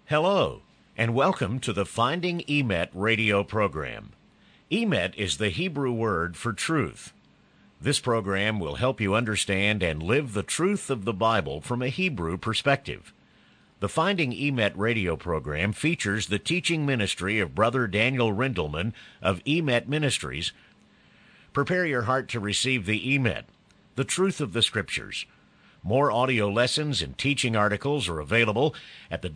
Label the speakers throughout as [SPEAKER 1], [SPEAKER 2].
[SPEAKER 1] Hello, and welcome to the Finding Emet radio program. Emet is the Hebrew word for truth. This program will help you understand and live the truth of the Bible from a Hebrew perspective. The Finding Emet radio program features the teaching ministry of Brother Daniel Rindelman of Emet Ministries. Prepare your heart to receive the Emet, the truth of the Scriptures. More audio lessons and teaching articles are available at the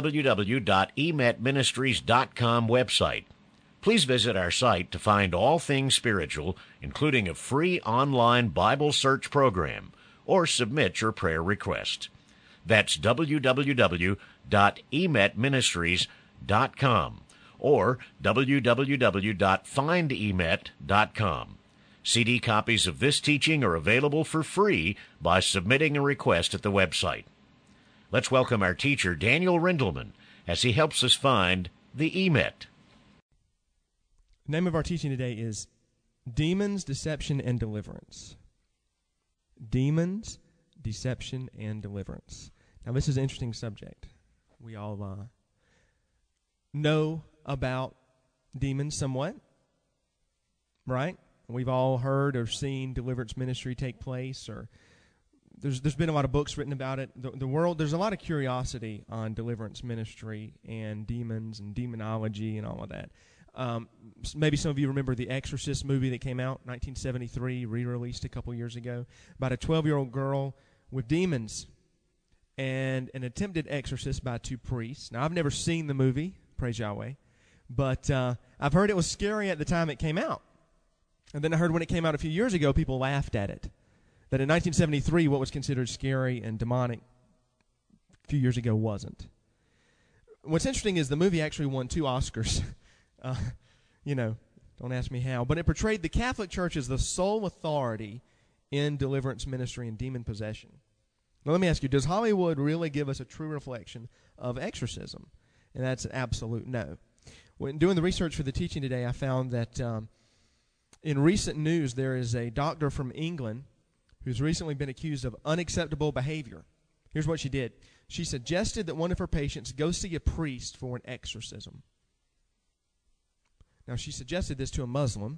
[SPEAKER 1] www.emetministries.com website. Please visit our site to find all things spiritual, including a free online Bible search program, or submit your prayer request. That's www.emetministries.com or www.findemet.com. CD copies of this teaching are available for free by submitting a request at the website. Let's welcome our teacher, Daniel Rindelman, as he helps us find the Emet.
[SPEAKER 2] The name of our teaching today is Demons, Deception, and Deliverance. Demons, Deception, and Deliverance. Now, this is an interesting subject. We all know about demons somewhat, right? We've all heard or seen deliverance ministry take place, or there's been a lot of books written about it. The world, there's a lot of curiosity on deliverance ministry and demons and demonology and all of that. Maybe some of you remember the Exorcist movie that came out, 1973, re-released a couple years ago, about a 12-year-old girl with demons and an attempted exorcist by two priests. Now, I've never seen the movie, praise Yahweh, but I've heard it was scary at the time it came out. And then I heard when it came out a few years ago, people laughed at it. That in 1973, what was considered scary and demonic a few years ago wasn't. What's interesting is the movie actually won 2 Oscars. Don't ask me how. But it portrayed the Catholic Church as the sole authority in deliverance ministry and demon possession. Now let me ask you, does Hollywood really give us a true reflection of exorcism? And that's an absolute no. When doing the research for the teaching today, I found that in recent news, there is a doctor from England who's recently been accused of unacceptable behavior. Here's what she did. She suggested that one of her patients go see a priest for an exorcism. Now, she suggested this to a Muslim,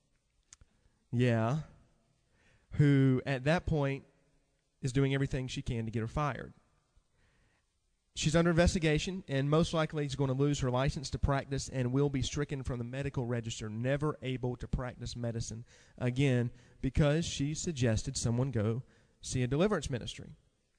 [SPEAKER 2] who at that point is doing everything she can to get her fired. She's under investigation and most likely is going to lose her license to practice and will be stricken from the medical register, never able to practice medicine again because she suggested someone go see a deliverance ministry.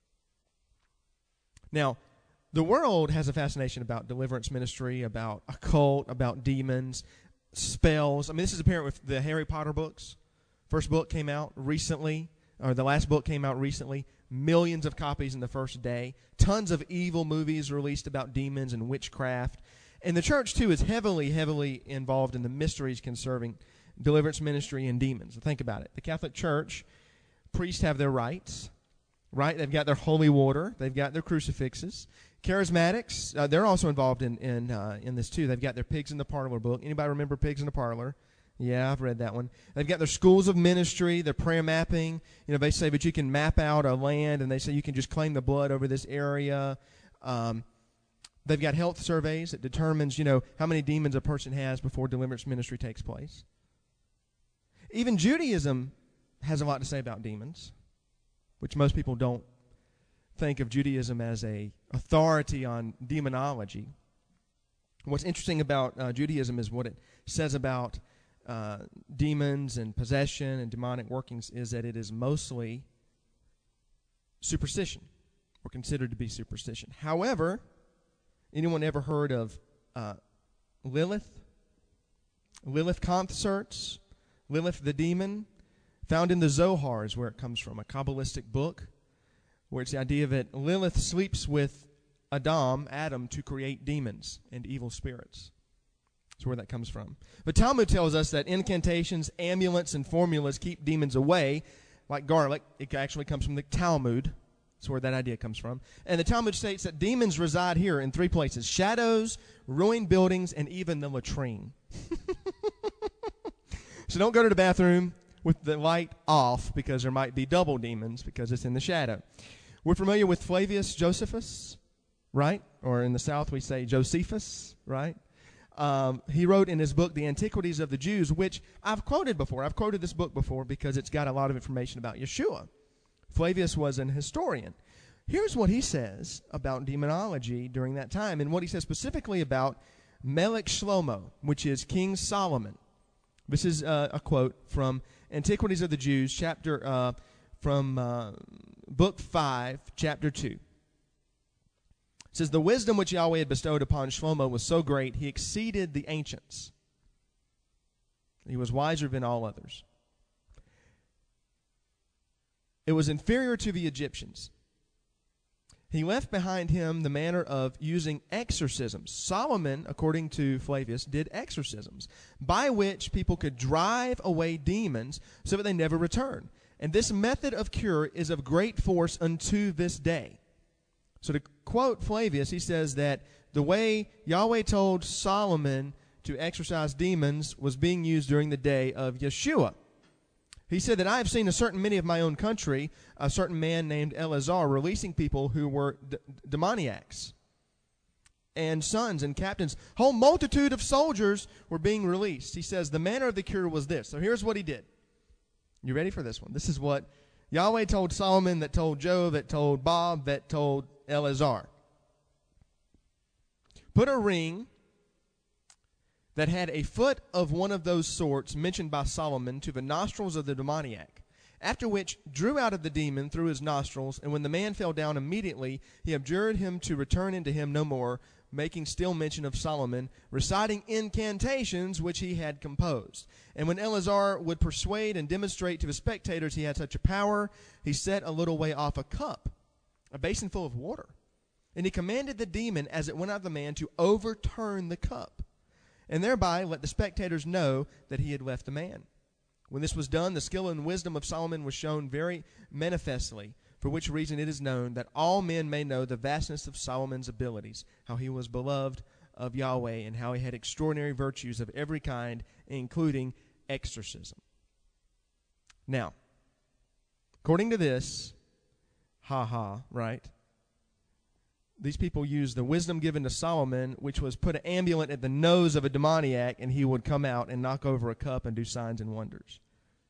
[SPEAKER 2] Now, the world has a fascination about deliverance ministry, about occult, about demons, spells. I mean, this is apparent with the Harry Potter books. First book came out recently, or the last book came out recently. Millions of copies in the first day. Tons of evil movies released about demons and witchcraft. And the church, too, is heavily, heavily involved in the mysteries concerning deliverance ministry and demons. Think about it. The Catholic Church, priests have their rites, right? They've got their holy water. They've got their crucifixes. Charismatics, they're also involved in this, too. They've got their Pigs in the Parlor book. Anybody remember Pigs in the Parlor? Yeah, I've read that one. They've got their schools of ministry, their prayer mapping. They say that you can map out a land, and they say you can just claim the blood over this area. They've got health surveys that determines, how many demons a person has before deliverance ministry takes place. Even Judaism has a lot to say about demons, which most people don't think of Judaism as a authority on demonology. What's interesting about Judaism is what it says about demons and possession and demonic workings is that it is mostly superstition, or considered to be superstition. However, anyone ever heard of Lilith? Lilith concerts? Lilith the demon? Found in the Zohar is where it comes from, a Kabbalistic book, where it's the idea that Lilith sleeps with Adam, to create demons and evil spirits. That's where that comes from. The Talmud tells us that incantations, amulets, and formulas keep demons away, like garlic. It actually comes from the Talmud. That's where that idea comes from. And the Talmud states that demons reside here in 3 places: shadows, ruined buildings, and even the latrine. So don't go to the bathroom with the light off, because there might be double demons, because it's in the shadow. We're familiar with Flavius Josephus. right? Or in the South we say Josephus, right? He wrote in his book, The Antiquities of the Jews, which I've quoted before. I've quoted this book before because it's got a lot of information about Yeshua. Flavius was an historian. Here's what he says about demonology during that time, and what he says specifically about Melech Shlomo, which is King Solomon. This is a quote from Antiquities of the Jews, from Book 5, Chapter 2. It says, the wisdom which Yahweh had bestowed upon Shlomo was so great, he exceeded the ancients. He was wiser than all others. It was inferior to the Egyptians. He left behind him the manner of using exorcisms. Solomon, according to Flavius, did exorcisms by which people could drive away demons so that they never return. And this method of cure is of great force unto this day. So to quote Flavius, he says that the way Yahweh told Solomon to exorcise demons was being used during the day of Yeshua. He said that I have seen a certain many of my own country, a certain man named Eleazar, releasing people who were demoniacs and sons and captains. Whole multitude of soldiers were being released. He says the manner of the cure was this. So here's what he did. You ready for this one? This is what Yahweh told Solomon, that told Joe, that told Bob, that told Eleazar. Put a ring that had a foot of one of those sorts mentioned by Solomon to the nostrils of the demoniac, after which drew out of the demon through his nostrils, and when the man fell down immediately, he abjured him to return into him no more, making still mention of Solomon, reciting incantations which he had composed. And when Eleazar would persuade and demonstrate to the spectators he had such a power, he set a little way off a cup, a basin full of water, and he commanded the demon as it went out of the man to overturn the cup, and thereby let the spectators know that he had left the man. When this was done, the skill and wisdom of Solomon was shown very manifestly, for which reason it is known that all men may know the vastness of Solomon's abilities, how he was beloved of Yahweh, and how he had extraordinary virtues of every kind, including exorcism. Now, according to this, right? These people used the wisdom given to Solomon, which was put an amulet at the nose of a demoniac, and he would come out and knock over a cup and do signs and wonders.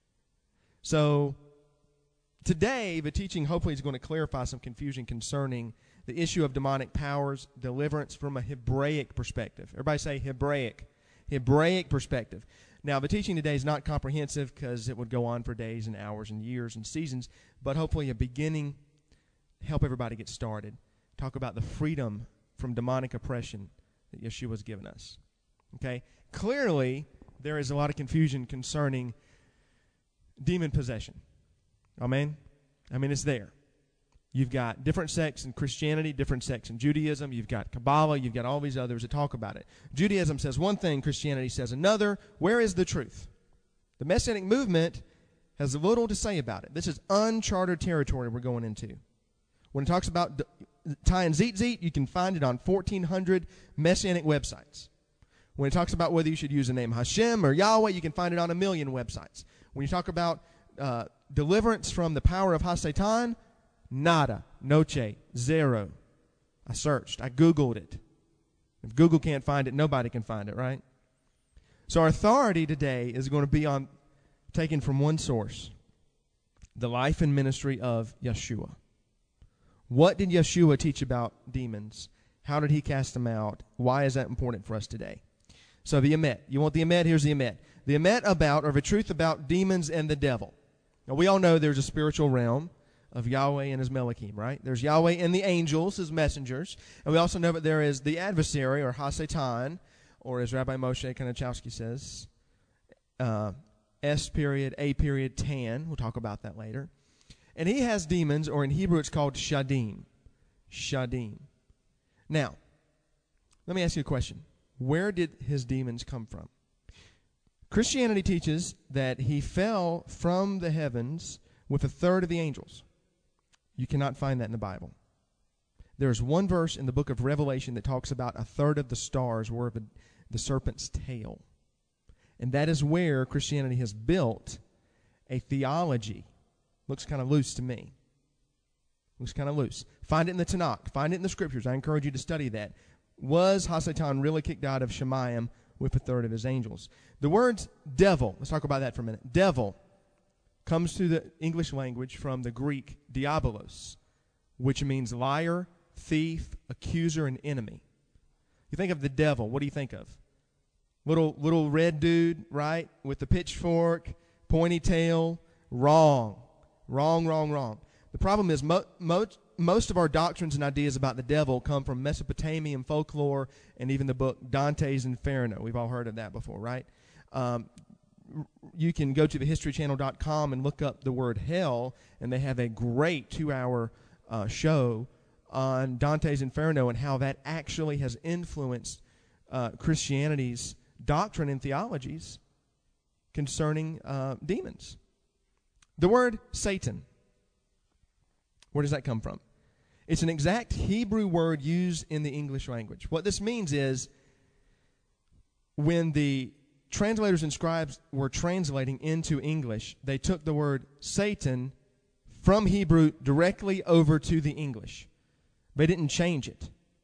[SPEAKER 2] So today, the teaching hopefully is going to clarify some confusion concerning the issue of demonic powers, deliverance from a Hebraic perspective. Everybody say Hebraic. Hebraic perspective. Now, the teaching today is not comprehensive because it would go on for days and hours and years and seasons, but hopefully a beginning, help everybody get started. Talk about the freedom from demonic oppression that Yeshua has given us. Okay? Clearly, there is a lot of confusion concerning demon possession. Amen? I mean, it's there. You've got different sects in Christianity, different sects in Judaism. You've got Kabbalah. You've got all these others that talk about it. Judaism says one thing, Christianity says another. Where is the truth? The Messianic movement has little to say about it. This is uncharted territory we're going into. When it talks about Ty and Zeet, you can find it on 1,400 Messianic websites. When it talks about whether you should use the name Hashem or Yahweh, you can find it on 1 million websites. When you talk about deliverance from the power of Ha-Satan, nada, noche, zero. I searched. I Googled it. If Google can't find it, nobody can find it, right? So our authority today is going to be taken from one source, the life and ministry of Yeshua. What did Yeshua teach about demons? How did he cast them out? Why is that important for us today? So the Emet. You want the Emet? Here's the Emet. The Emet about, or the truth about demons and the devil. Now, we all know there's a spiritual realm of Yahweh and his Melachim, right? There's Yahweh and the angels, his messengers. And we also know that there is the adversary, or Ha-Satan, or as Rabbi Moshe Kanachowski says, S.A.Tan. We'll talk about that later. And he has demons, or in Hebrew it's called shadim. Shadim. Now, let me ask you a question. Where did his demons come from? Christianity teaches that he fell from the heavens with a third of the angels. You cannot find that in the Bible. There's one verse in the book of Revelation that talks about a third of the stars were the serpent's tail. And that is where Christianity has built a theology. Looks kind of loose to me. Looks kind of loose. Find it in the Tanakh. Find it in the Scriptures. I encourage you to study that. Was Hasatan really kicked out of Shemayim with a third of his angels? The word devil, let's talk about that for a minute. Devil comes to the English language from the Greek diabolos, which means liar, thief, accuser, and enemy. You think of the devil, what do you think of? Little red dude, right, with the pitchfork, pointy tail. Wrong. The problem is most of our doctrines and ideas about the devil come from Mesopotamian folklore and even the book Dante's Inferno. We've all heard of that before, right? You can go to thehistorychannel.com and look up the word hell, and they have a great 2-hour show on Dante's Inferno and how that actually has influenced Christianity's doctrine and theologies concerning demons. The word Satan, where does that come from? It's an exact Hebrew word used in the English language. What this means is when the translators and scribes were translating into English, they took the word Satan from Hebrew directly over to the English. They didn't change it.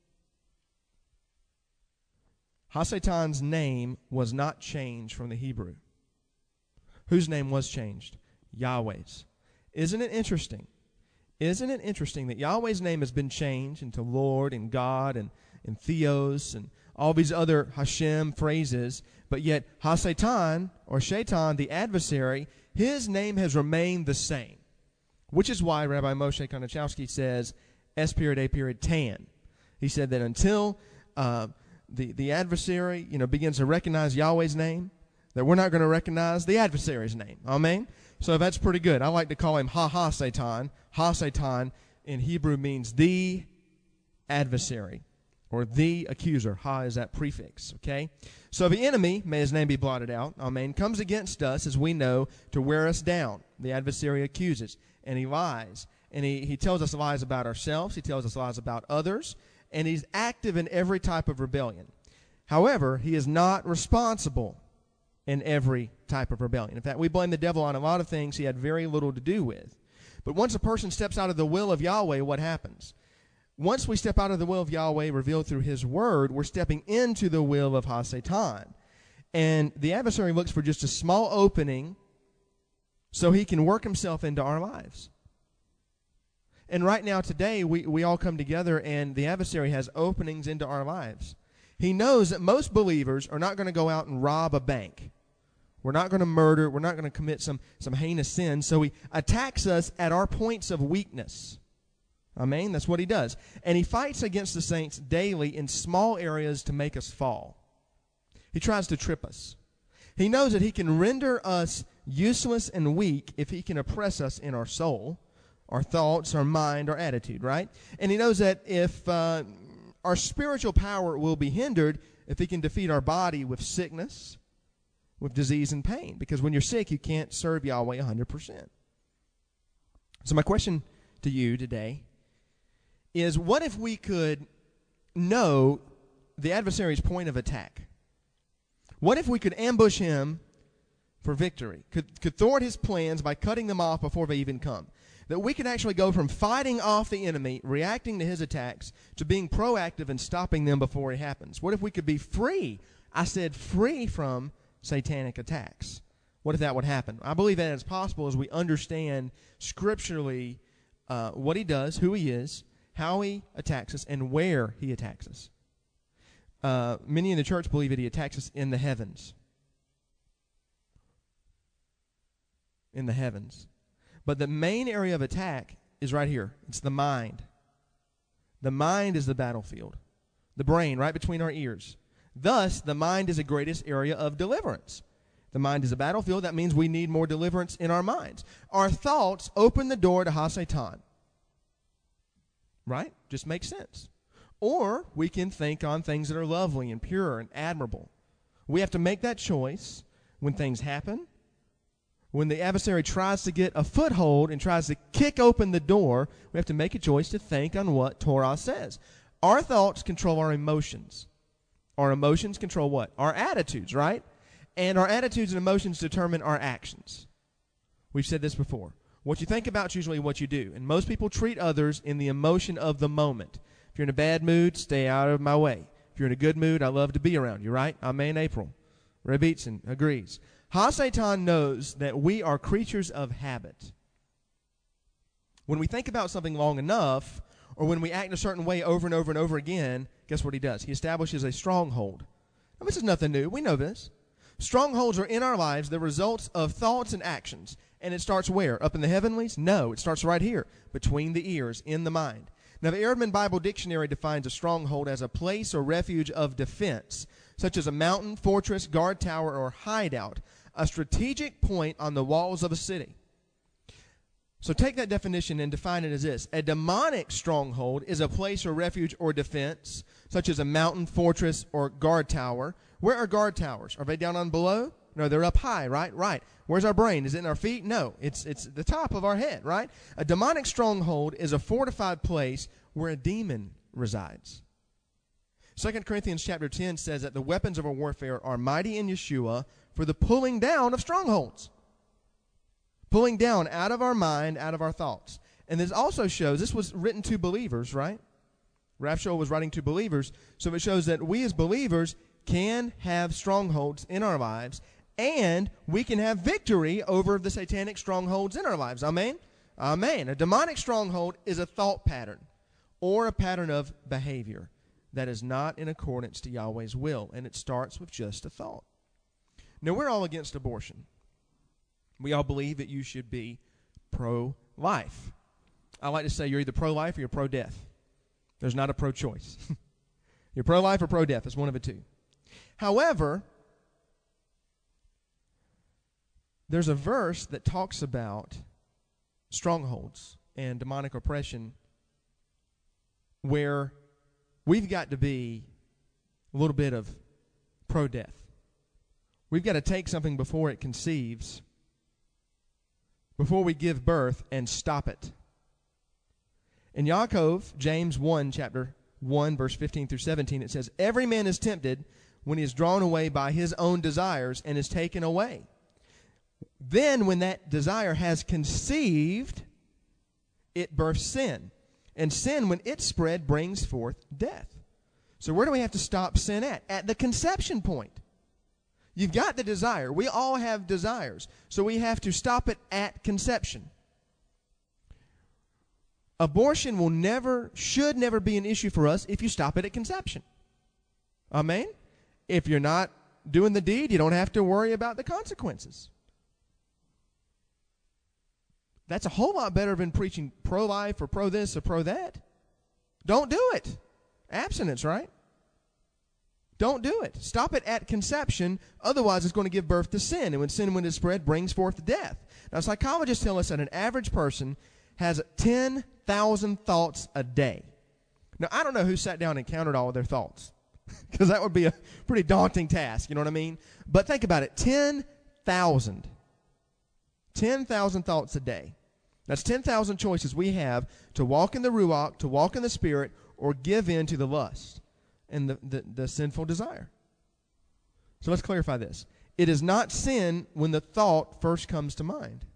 [SPEAKER 2] Hasatan's name was not changed from the Hebrew. Whose name was changed? Yahweh's. Isn't it interesting? Isn't it interesting that Yahweh's name has been changed into Lord and God and Theos and all these other Hashem phrases, but yet Hasatan, or Shaitan, the adversary, his name has remained the same, which is why Rabbi Moshe Konachowski says S.A.Tan. He said that until the adversary, begins to recognize Yahweh's name, that we're not going to recognize the adversary's name. Amen? So that's pretty good. I like to call him Ha-Ha-Satan. Ha-Satan in Hebrew means the adversary or the accuser. Ha is that prefix, okay? So the enemy, may his name be blotted out, amen, comes against us, as we know, to wear us down. The adversary accuses, and he lies. And he tells us lies about ourselves. He tells us lies about others. And he's active in every type of rebellion. However, he is not responsible in every type of rebellion. In fact, we blame the devil on a lot of things he had very little to do with. But once a person steps out of the will of Yahweh, what happens? Once we step out of the will of Yahweh revealed through his word, we're stepping into the will of Ha-Satan. And the adversary looks for just a small opening so he can work himself into our lives. And right now, today, we all come together, and the adversary has openings into our lives. He knows that most believers are not going to go out and rob a bank. We're not going to murder. We're not going to commit some heinous sin. So he attacks us at our points of weakness. Amen? That's what he does. And he fights against the saints daily in small areas to make us fall. He tries to trip us. He knows that he can render us useless and weak if he can oppress us in our soul, our thoughts, our mind, our attitude, right? And he knows that if our spiritual power will be hindered if he can defeat our body with sickness, with disease and pain. Because when you're sick, you can't serve Yahweh 100%. So my question to you today is, what if we could know the adversary's point of attack? What if we could ambush him for victory? Could thwart his plans by cutting them off before they even come? That we could actually go from fighting off the enemy, reacting to his attacks, to being proactive and stopping them before it happens. What if we could be free? I said free from satanic attacks. What if that would happen? I believe that it's possible as we understand scripturally what he does, who he is, how he attacks us, and where he attacks us. Many in the church believe that he attacks us in the heavens. In the heavens. But the main area of attack is right here. It's the mind. The mind is the battlefield. The brain, right between our ears. Thus, the mind is the greatest area of deliverance. The mind is a battlefield. That means we need more deliverance in our minds. Our thoughts open the door to Ha-Satan. Right? Just makes sense. Or we can think on things that are lovely and pure and admirable. We have to make that choice when things happen. When the adversary tries to get a foothold and tries to kick open the door, we have to make a choice to think on what Torah says. Our thoughts control our emotions. Our emotions control what? Our attitudes, right? And our attitudes and emotions determine our actions. We've said this before. What you think about is usually what you do. And most people treat others in the emotion of the moment. If you're in a bad mood, stay out of my way. If you're in a good mood, I love to be around you, right? Amen, April. Rebbetzin agrees. Ha-Satan knows that we are creatures of habit. When we think about something long enough, or when we act in a certain way over and over and over again, guess what he does? He establishes a stronghold. Now, this is nothing new. We know this. Strongholds are in our lives the results of thoughts and actions. And it starts where? Up in the heavenlies? No, it starts right here, between the ears, in the mind. Now, the Eerdman Bible Dictionary defines a stronghold as a place or refuge of defense, such as a mountain, fortress, guard tower, or hideout, a strategic point on the walls of a city. So take that definition and define it as this. A demonic stronghold is a place or refuge or defense, such as a mountain, fortress, or guard tower. Where are guard towers? Are they down on below? No, they're up high, right? Right. Where's our brain? Is it in our feet? No, it's the top of our head, right? A demonic stronghold is a fortified place where a demon resides. 2 Corinthians chapter 10 says that the weapons of our warfare are mighty in Yeshua for the pulling down of strongholds. Pulling down out of our mind, out of our thoughts. And this also shows, this was written to believers, right? Rav Shaul was writing to believers, so it shows that we as believers can have strongholds in our lives, and we can have victory over the satanic strongholds in our lives. Amen? Amen. A demonic stronghold is a thought pattern or a pattern of behavior that is not in accordance to Yahweh's will, and it starts with just a thought. Now, we're all against abortion. We all believe that you should be pro-life. I like to say you're either pro-life or you're pro-death. There's not a pro-choice. You're pro-life or pro-death. It's one of the two. However, there's a verse that talks about strongholds and demonic oppression where we've got to be a little bit of pro-death. We've got to take something before it conceives, before we give birth, and stop it. In Yaakov, James 1, chapter 1, verse 15 through 17, it says, "Every man is tempted when he is drawn away by his own desires and is taken away. Then when that desire has conceived, it births sin. And sin, when it's spread, brings forth death." So where do we have to stop sin at? At the conception point. You've got the desire. We all have desires. So we have to stop it at conception. Abortion should never be an issue for us if you stop it at conception. Amen? If you're not doing the deed, you don't have to worry about the consequences. That's a whole lot better than preaching pro-life or pro-this or pro-that. Don't do it. Abstinence, right? Don't do it. Stop it at conception. Otherwise, it's going to give birth to sin. And when it's spread, brings forth death. Now, psychologists tell us that an average person has 10,000 thoughts a day. Now, I don't know who sat down and counted all of their thoughts, because that would be a pretty daunting task, you know what I mean? But think about it, 10,000 thoughts a day. That's 10,000 choices we have to walk in the Ruach, to walk in the Spirit, or give in to the lust and the sinful desire. So let's clarify this. It is not sin when the thought first comes to mind.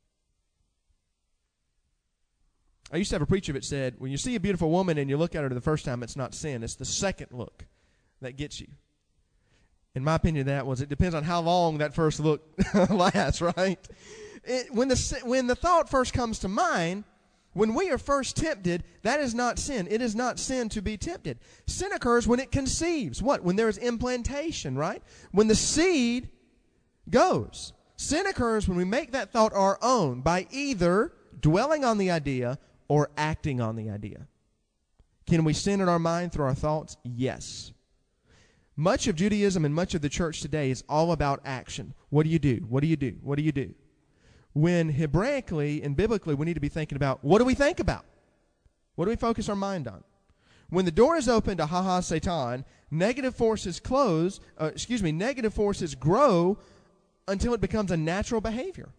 [SPEAKER 2] I used to have a preacher that said, when you see a beautiful woman and you look at her the first time, it's not sin. It's the second look that gets you. In my opinion, it depends on how long that first look lasts, right? When the thought first comes to mind, when we are first tempted, that is not sin. It is not sin to be tempted. Sin occurs when it conceives. What? When there is implantation, right? When the seed goes. Sin occurs when we make that thought our own by either dwelling on the idea or acting on the idea. Can we sin in our mind through our thoughts? Yes. Much of Judaism and much of the church today is all about action. What do you do? What do you do? What do you do? When Hebraically and biblically, we need to be thinking about, what do we think about? What do we focus our mind on? When the door is open to Ha-Satan, negative forces grow until it becomes a natural behavior.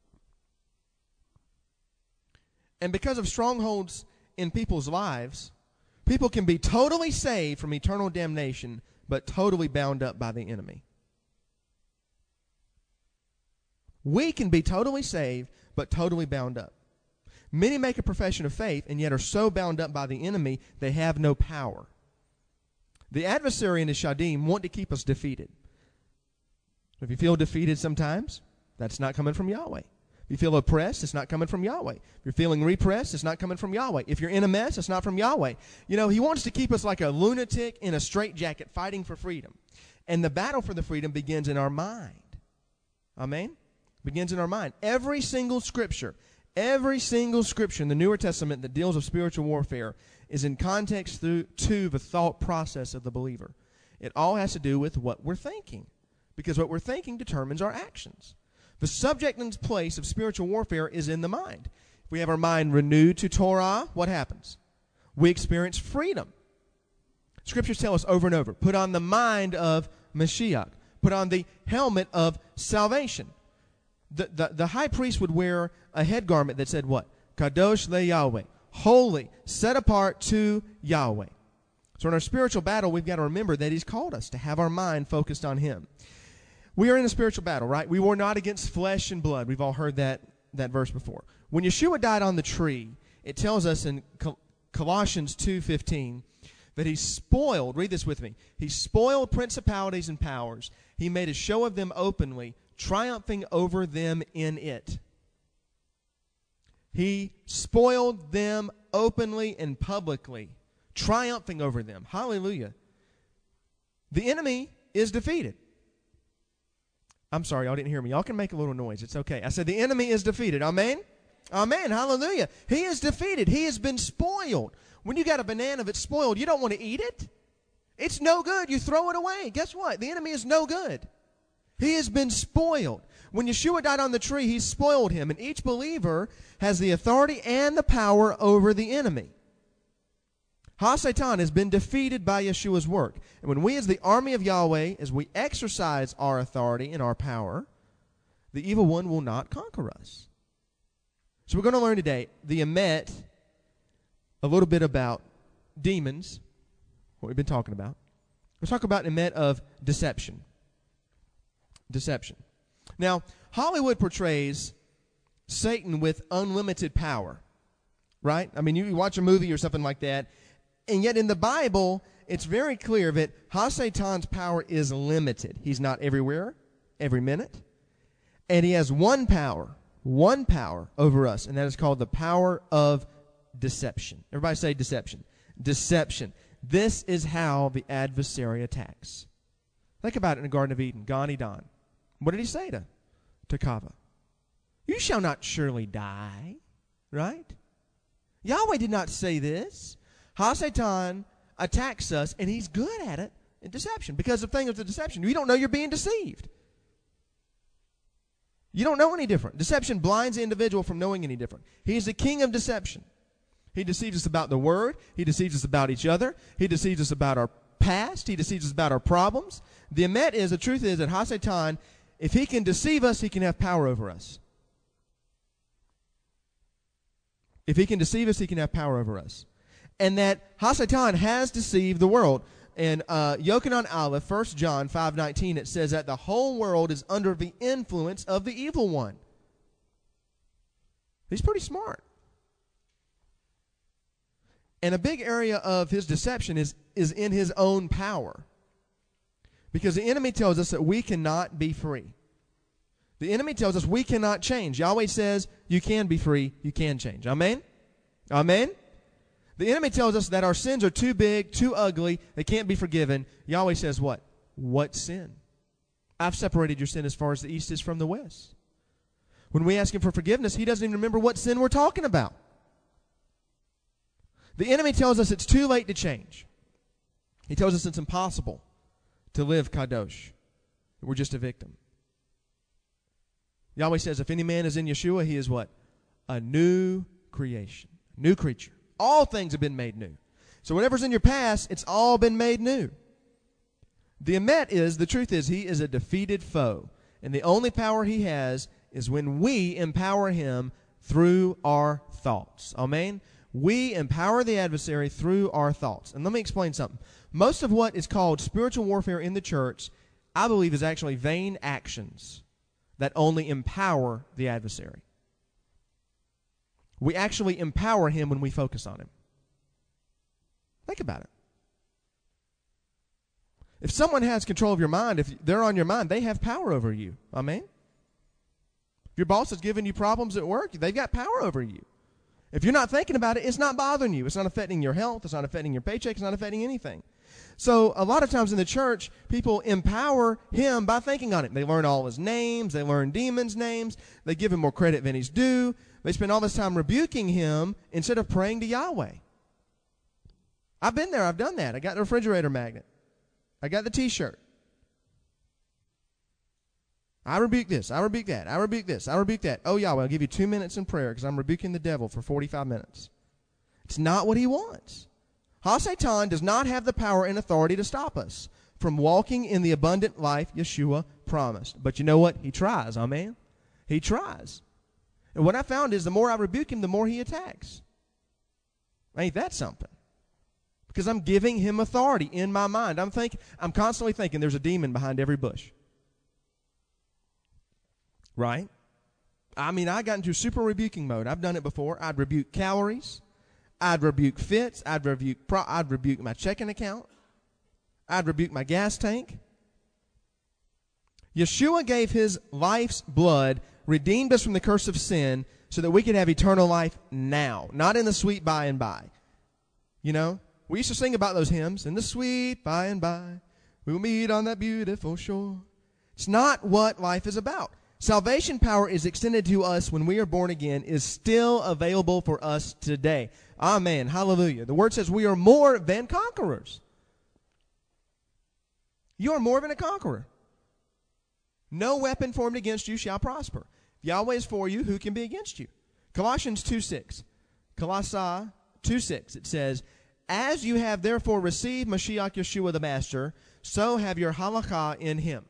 [SPEAKER 2] And because of strongholds in people's lives, people can be totally saved from eternal damnation, but totally bound up by the enemy. We can be totally saved, but totally bound up. Many make a profession of faith and yet are so bound up by the enemy they have no power. The adversary and his shadim want to keep us defeated. If you feel defeated sometimes, that's not coming from Yahweh. If you feel oppressed, it's not coming from Yahweh. If you're feeling repressed, it's not coming from Yahweh. If you're in a mess, it's not from Yahweh. You know, he wants to keep us like a lunatic in a straitjacket fighting for freedom. And the battle for the freedom begins in our mind. Amen? Begins in our mind. Every single scripture in the Newer Testament that deals with spiritual warfare is in context to the thought process of the believer. It all has to do with what we're thinking, because what we're thinking determines our actions. The subject and place of spiritual warfare is in the mind. If we have our mind renewed to Torah, what happens? We experience freedom. Scriptures tell us over and over, put on the mind of Mashiach. Put on the helmet of salvation. The high priest would wear a head garment that said what? Kadosh le Yahweh. Holy, set apart to Yahweh. So in our spiritual battle, we've got to remember that he's called us to have our mind focused on him. We are in a spiritual battle, right? We war not against flesh and blood. We've all heard that verse before. When Yeshua died on the tree, it tells us in Colossians 2:15 that he spoiled, read this with me, he spoiled principalities and powers. He made a show of them openly, triumphing over them in it. He spoiled them openly and publicly, triumphing over them. Hallelujah. The enemy is defeated. I'm sorry, y'all didn't hear me. Y'all can make a little noise. It's okay. I said the enemy is defeated. Amen? Amen. Hallelujah. He is defeated. He has been spoiled. When you got a banana that's spoiled, you don't want to eat it. It's no good. You throw it away. Guess what? The enemy is no good. He has been spoiled. When Yeshua died on the tree, he spoiled him. And each believer has the authority and the power over the enemy. Ha-Satan has been defeated by Yeshua's work. And when we as the army of Yahweh, as we exercise our authority and our power, the evil one will not conquer us. So we're going to learn today the Emet, a little bit about demons, what we've been talking about. Let's talk about Emet of deception. Deception. Now, Hollywood portrays Satan with unlimited power, right? I mean, you watch a movie or something like that, and yet in the Bible, it's very clear that Ha-Satan's power is limited. He's not everywhere, every minute, and he has one power over us, and that is called the power of deception. Everybody say deception. Deception. This is how the adversary attacks. Think about it in the Garden of Eden, Gan Eden. What did he say to Chava? You shall not surely die, right? Yahweh did not say this. Ha-Satan attacks us, and he's good at it in deception. Because the thing of the deception, you don't know you're being deceived. You don't know any different. Deception blinds the individual from knowing any different. He's the king of deception. He deceives us about the word. He deceives us about each other. He deceives us about our past. He deceives us about our problems. The Emet is, the truth is that Ha-Satan, if he can deceive us, he can have power over us. If he can deceive us, he can have power over us. And that Ha-Satan has deceived the world. In Yochanan Aleph, 1 John 5:19, it says that the whole world is under the influence of the evil one. He's pretty smart. And a big area of his deception is in his own power. Because the enemy tells us that we cannot be free. The enemy tells us we cannot change. Yahweh says you can be free, you can change. Amen? Amen? The enemy tells us that our sins are too big, too ugly, they can't be forgiven. Yahweh says what? What sin? I've separated your sin as far as the east is from the west. When we ask him for forgiveness, he doesn't even remember what sin we're talking about. The enemy tells us it's too late to change. He tells us it's impossible to live kadosh. We're just a victim. Yahweh says if any man is in Yeshua, he is what? A new creation, new creature. All things have been made new. So whatever's in your past, it's all been made new. The Emet is, the truth is, he is a defeated foe. And the only power he has is when we empower him through our thoughts. Amen? We empower the adversary through our thoughts. And let me explain something. Most of what is called spiritual warfare in the church, I believe, is actually vain actions that only empower the adversary. We actually empower him when we focus on him. Think about it. If someone has control of your mind, if they're on your mind, they have power over you. Amen? If your boss is giving you problems at work, they've got power over you. If you're not thinking about it, it's not bothering you. It's not affecting your health. It's not affecting your paycheck. It's not affecting anything. So a lot of times in the church, people empower him by thinking on it. They learn all his names. They learn demons' names. They give him more credit than he's due. They spend all this time rebuking him instead of praying to Yahweh. I've been there. I've done that. I got the refrigerator magnet. I got the T-shirt. I rebuke this. I rebuke that. I rebuke this. I rebuke that. Oh, Yahweh, I'll give you 2 minutes in prayer because I'm rebuking the devil for 45 minutes. It's not what he wants. Ha-Satan does not have the power and authority to stop us from walking in the abundant life Yeshua promised. But you know what? He tries, amen? He tries. And what I found is the more I rebuke him, the more he attacks. Ain't that something? Because I'm giving him authority in my mind. I'm constantly thinking there's a demon behind every bush. Right? I mean, I got into super rebuking mode. I've done it before. I'd rebuke calories. I'd rebuke fits. I'd rebuke my checking account. I'd rebuke my gas tank. Yeshua gave his life's blood, redeemed us from the curse of sin, so that we could have eternal life now, not in the sweet by and by. You know, we used to sing about those hymns, in the sweet by and by, we will meet on that beautiful shore. It's not what life is about. Salvation power is extended to us when we are born again, is still available for us today. Amen. Hallelujah. The word says we are more than conquerors. You are more than a conqueror. No weapon formed against you shall prosper. If Yahweh is for you, who can be against you? Colossians 2:6. Colossae 2:6. It says, as you have therefore received Mashiach Yeshua the Master, so have your halakha in him.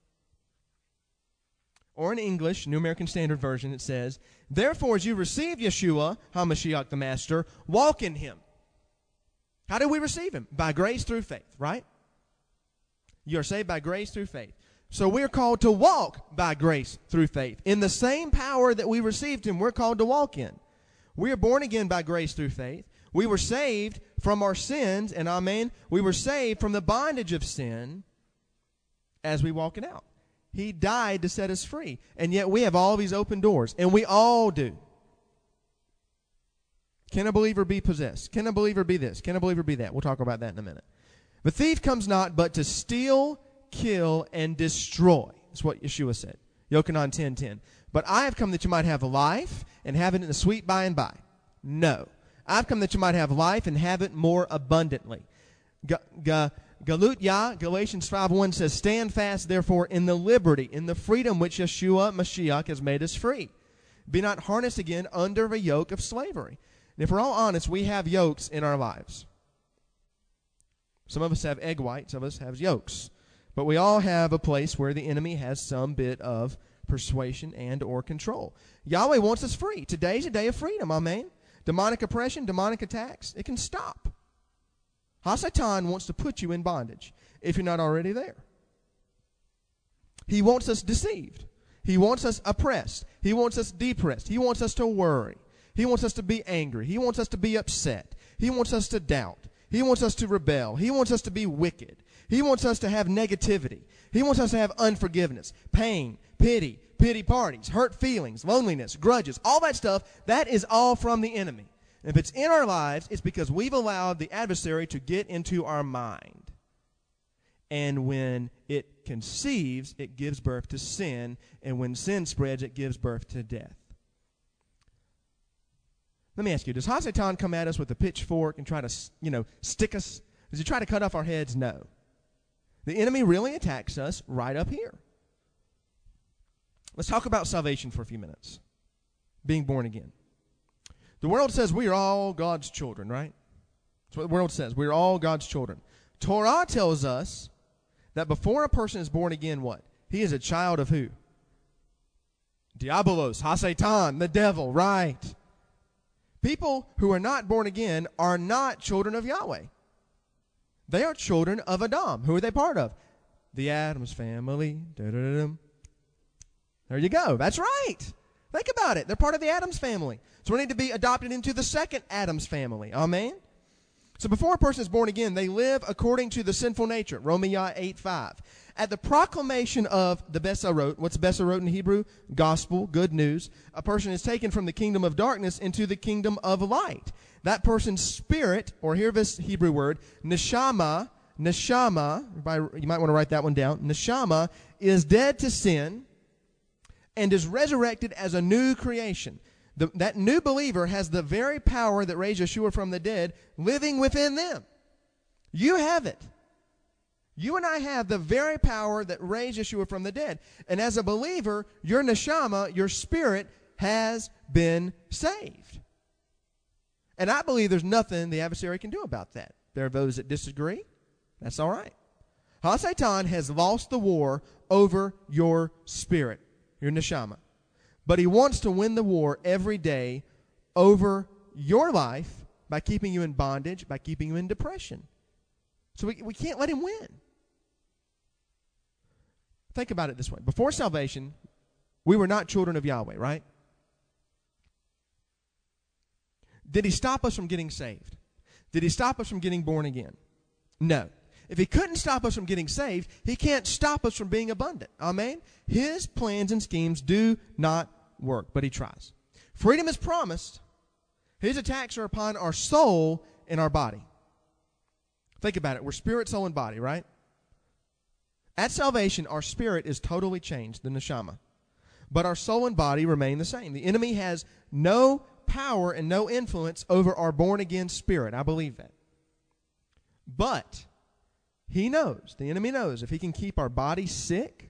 [SPEAKER 2] Or in English, New American Standard Version, it says, therefore, as you receive Yeshua, HaMashiach the Master, walk in him. How do we receive him? By grace through faith, right? You are saved by grace through faith. So we're called to walk by grace through faith. In the same power that we received him, we're called to walk in. We are born again by grace through faith. We were saved from our sins, and amen, we were saved from the bondage of sin as we walk it out. He died to set us free. And yet we have all these open doors. And we all do. Can a believer be possessed? Can a believer be this? Can a believer be that? We'll talk about that in a minute. The thief comes not but to steal, kill, and destroy. That's what Yeshua said. Yochanan 10:10. But I have come that you might have life and have it in the sweet by and by. No. I've come that you might have life and have it more abundantly. Galut Yah, Galatians 5:1 says, stand fast, therefore, in the liberty, in the freedom which Yeshua Mashiach has made us free. Be not harnessed again under a yoke of slavery. And if we're all honest, we have yokes in our lives. Some of us have egg whites, some of us have yokes. But we all have a place where the enemy has some bit of persuasion and or control. Yahweh wants us free. Today's a day of freedom, amen. Demonic oppression, demonic attacks, it can stop. Ha-Satan wants to put you in bondage if you're not already there. He wants us deceived. He wants us oppressed. He wants us depressed. He wants us to worry. He wants us to be angry. He wants us to be upset. He wants us to doubt. He wants us to rebel. He wants us to be wicked. He wants us to have negativity. He wants us to have unforgiveness, pain, pity parties, hurt feelings, loneliness, grudges, all that stuff. That is all from the enemy. If it's in our lives, it's because we've allowed the adversary to get into our mind. And when it conceives, it gives birth to sin. And when sin spreads, it gives birth to death. Let me ask you, does Ha-Satan come at us with a pitchfork and try to, stick us? Does he try to cut off our heads? No. The enemy really attacks us right up here. Let's talk about salvation for a few minutes. Being born again. The world says we are all God's children, right? That's what the world says. We're all God's children. Torah tells us that before a person is born again, what? He is a child of who? Diabolos, Ha-Satan, the devil, right? People who are not born again are not children of Yahweh. They are children of Adam. Who are they part of? The Adams family. Da-da-da-dum. There you go. That's right. Think about it. They're part of the Adams family. So we need to be adopted into the second Adams family. Amen? So before a person is born again, they live according to the sinful nature. Romans 8:5. At the proclamation of the Besarot, what's Besarot in Hebrew? Gospel, good news. A person is taken from the kingdom of darkness into the kingdom of light. That person's spirit, or hear this Hebrew word, neshama, you might want to write that one down. Neshama is dead to sin and is resurrected as a new creation. That new believer has the very power that raised Yeshua from the dead living within them. You have it. You and I have the very power that raised Yeshua from the dead. And as a believer, your neshama, your spirit, has been saved. And I believe there's nothing the adversary can do about that. There are those that disagree. That's all right. Ha-Satan has lost the war over your spirit, your neshama. But he wants to win the war every day over your life by keeping you in bondage, by keeping you in depression. So we can't let him win. Think about it this way. Before salvation, we were not children of Yahweh, right? Did he stop us from getting saved? Did he stop us from getting born again? No. If he couldn't stop us from getting saved, he can't stop us from being abundant. Amen? His plans and schemes do not work, but he tries. Freedom is promised. His attacks are upon our soul and our body. Think about it. We're spirit, soul, and body, right? At salvation, our spirit is totally changed, the neshama. But our soul and body remain the same. The enemy has no power and no influence over our born-again spirit. I believe that. But he knows, the enemy knows, if he can keep our body sick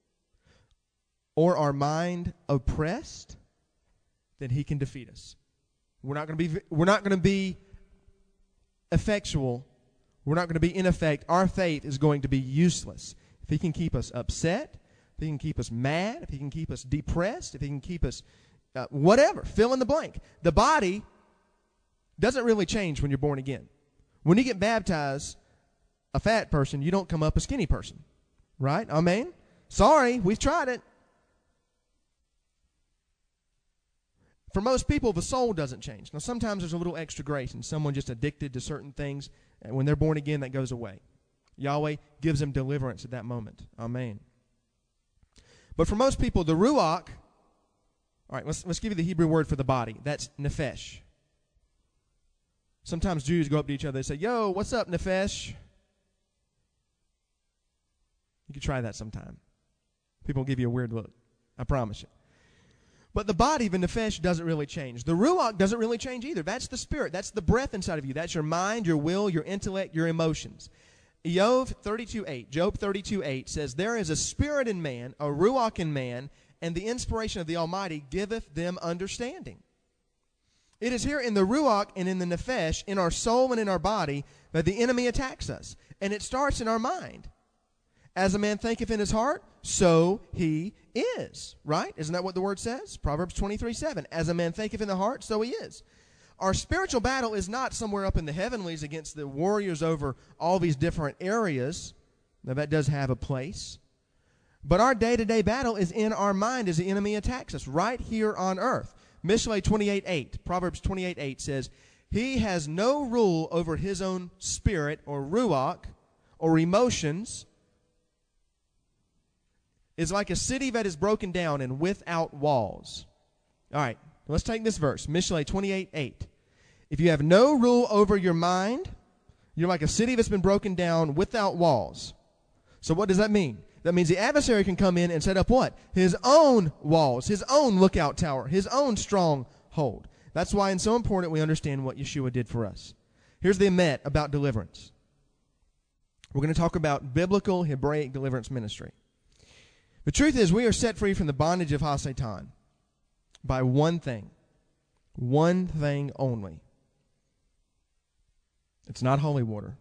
[SPEAKER 2] or our mind oppressed, then he can defeat us. We're not going to be effectual. We're not going to be in effect. Our faith is going to be useless. If he can keep us upset, if he can keep us mad, if he can keep us depressed, if he can keep us whatever, fill in the blank. The body doesn't really change when you're born again. When you get baptized, a fat person, you don't come up a skinny person. Right? Amen? Sorry, we've tried it. For most people, the soul doesn't change. Now, sometimes there's a little extra grace, and someone just addicted to certain things, and when they're born again, that goes away. Yahweh gives them deliverance at that moment. Amen. But for most people, the ruach, all right, let's give you the Hebrew word for the body. That's nephesh. Sometimes Jews go up to each other and say, "Yo, what's up, nephesh?" You can try that sometime. People will give you a weird look. I promise you. But the body, the nephesh, doesn't really change. The ruach doesn't really change either. That's the spirit. That's the breath inside of you. That's your mind, your will, your intellect, your emotions. Job 32:8 says, "There is a spirit in man, a ruach in man, and the inspiration of the Almighty giveth them understanding." It is here in the ruach and in the nephesh, in our soul and in our body, that the enemy attacks us. And it starts in our mind. As a man thinketh in his heart, so he is. Right? Isn't that what the word says? Proverbs 23:7. As a man thinketh in the heart, so he is. Our spiritual battle is not somewhere up in the heavenlies against the warriors over all these different areas. Now, that does have a place. But our day-to-day battle is in our mind as the enemy attacks us, right here on earth. Mishle 28:8, Proverbs 28:8 says, "He has no rule over his own spirit," or ruach, or emotions, "is like a city that is broken down and without walls." All right, let's take this verse, Mishle 28:8. If you have no rule over your mind, you're like a city that's been broken down without walls. So what does that mean? That means the adversary can come in and set up what? His own walls, his own lookout tower, his own stronghold. That's why it's so important we understand what Yeshua did for us. Here's the emet about deliverance. We're going to talk about biblical Hebraic deliverance ministry. The truth is, we are set free from the bondage of Ha-Satan by one thing only. It's not holy water.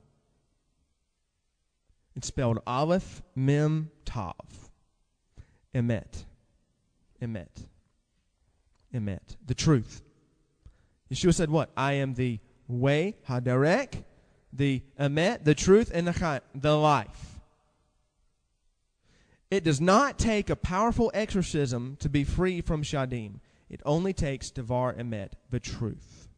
[SPEAKER 2] It's spelled Aleph, Mem, Tav. Emet. Emet. Emet. The truth. Yeshua said what? I am the way, Hadarek, the Emet, the truth, and the life. It does not take a powerful exorcism to be free from Shadim. It only takes Devar Emet, the truth.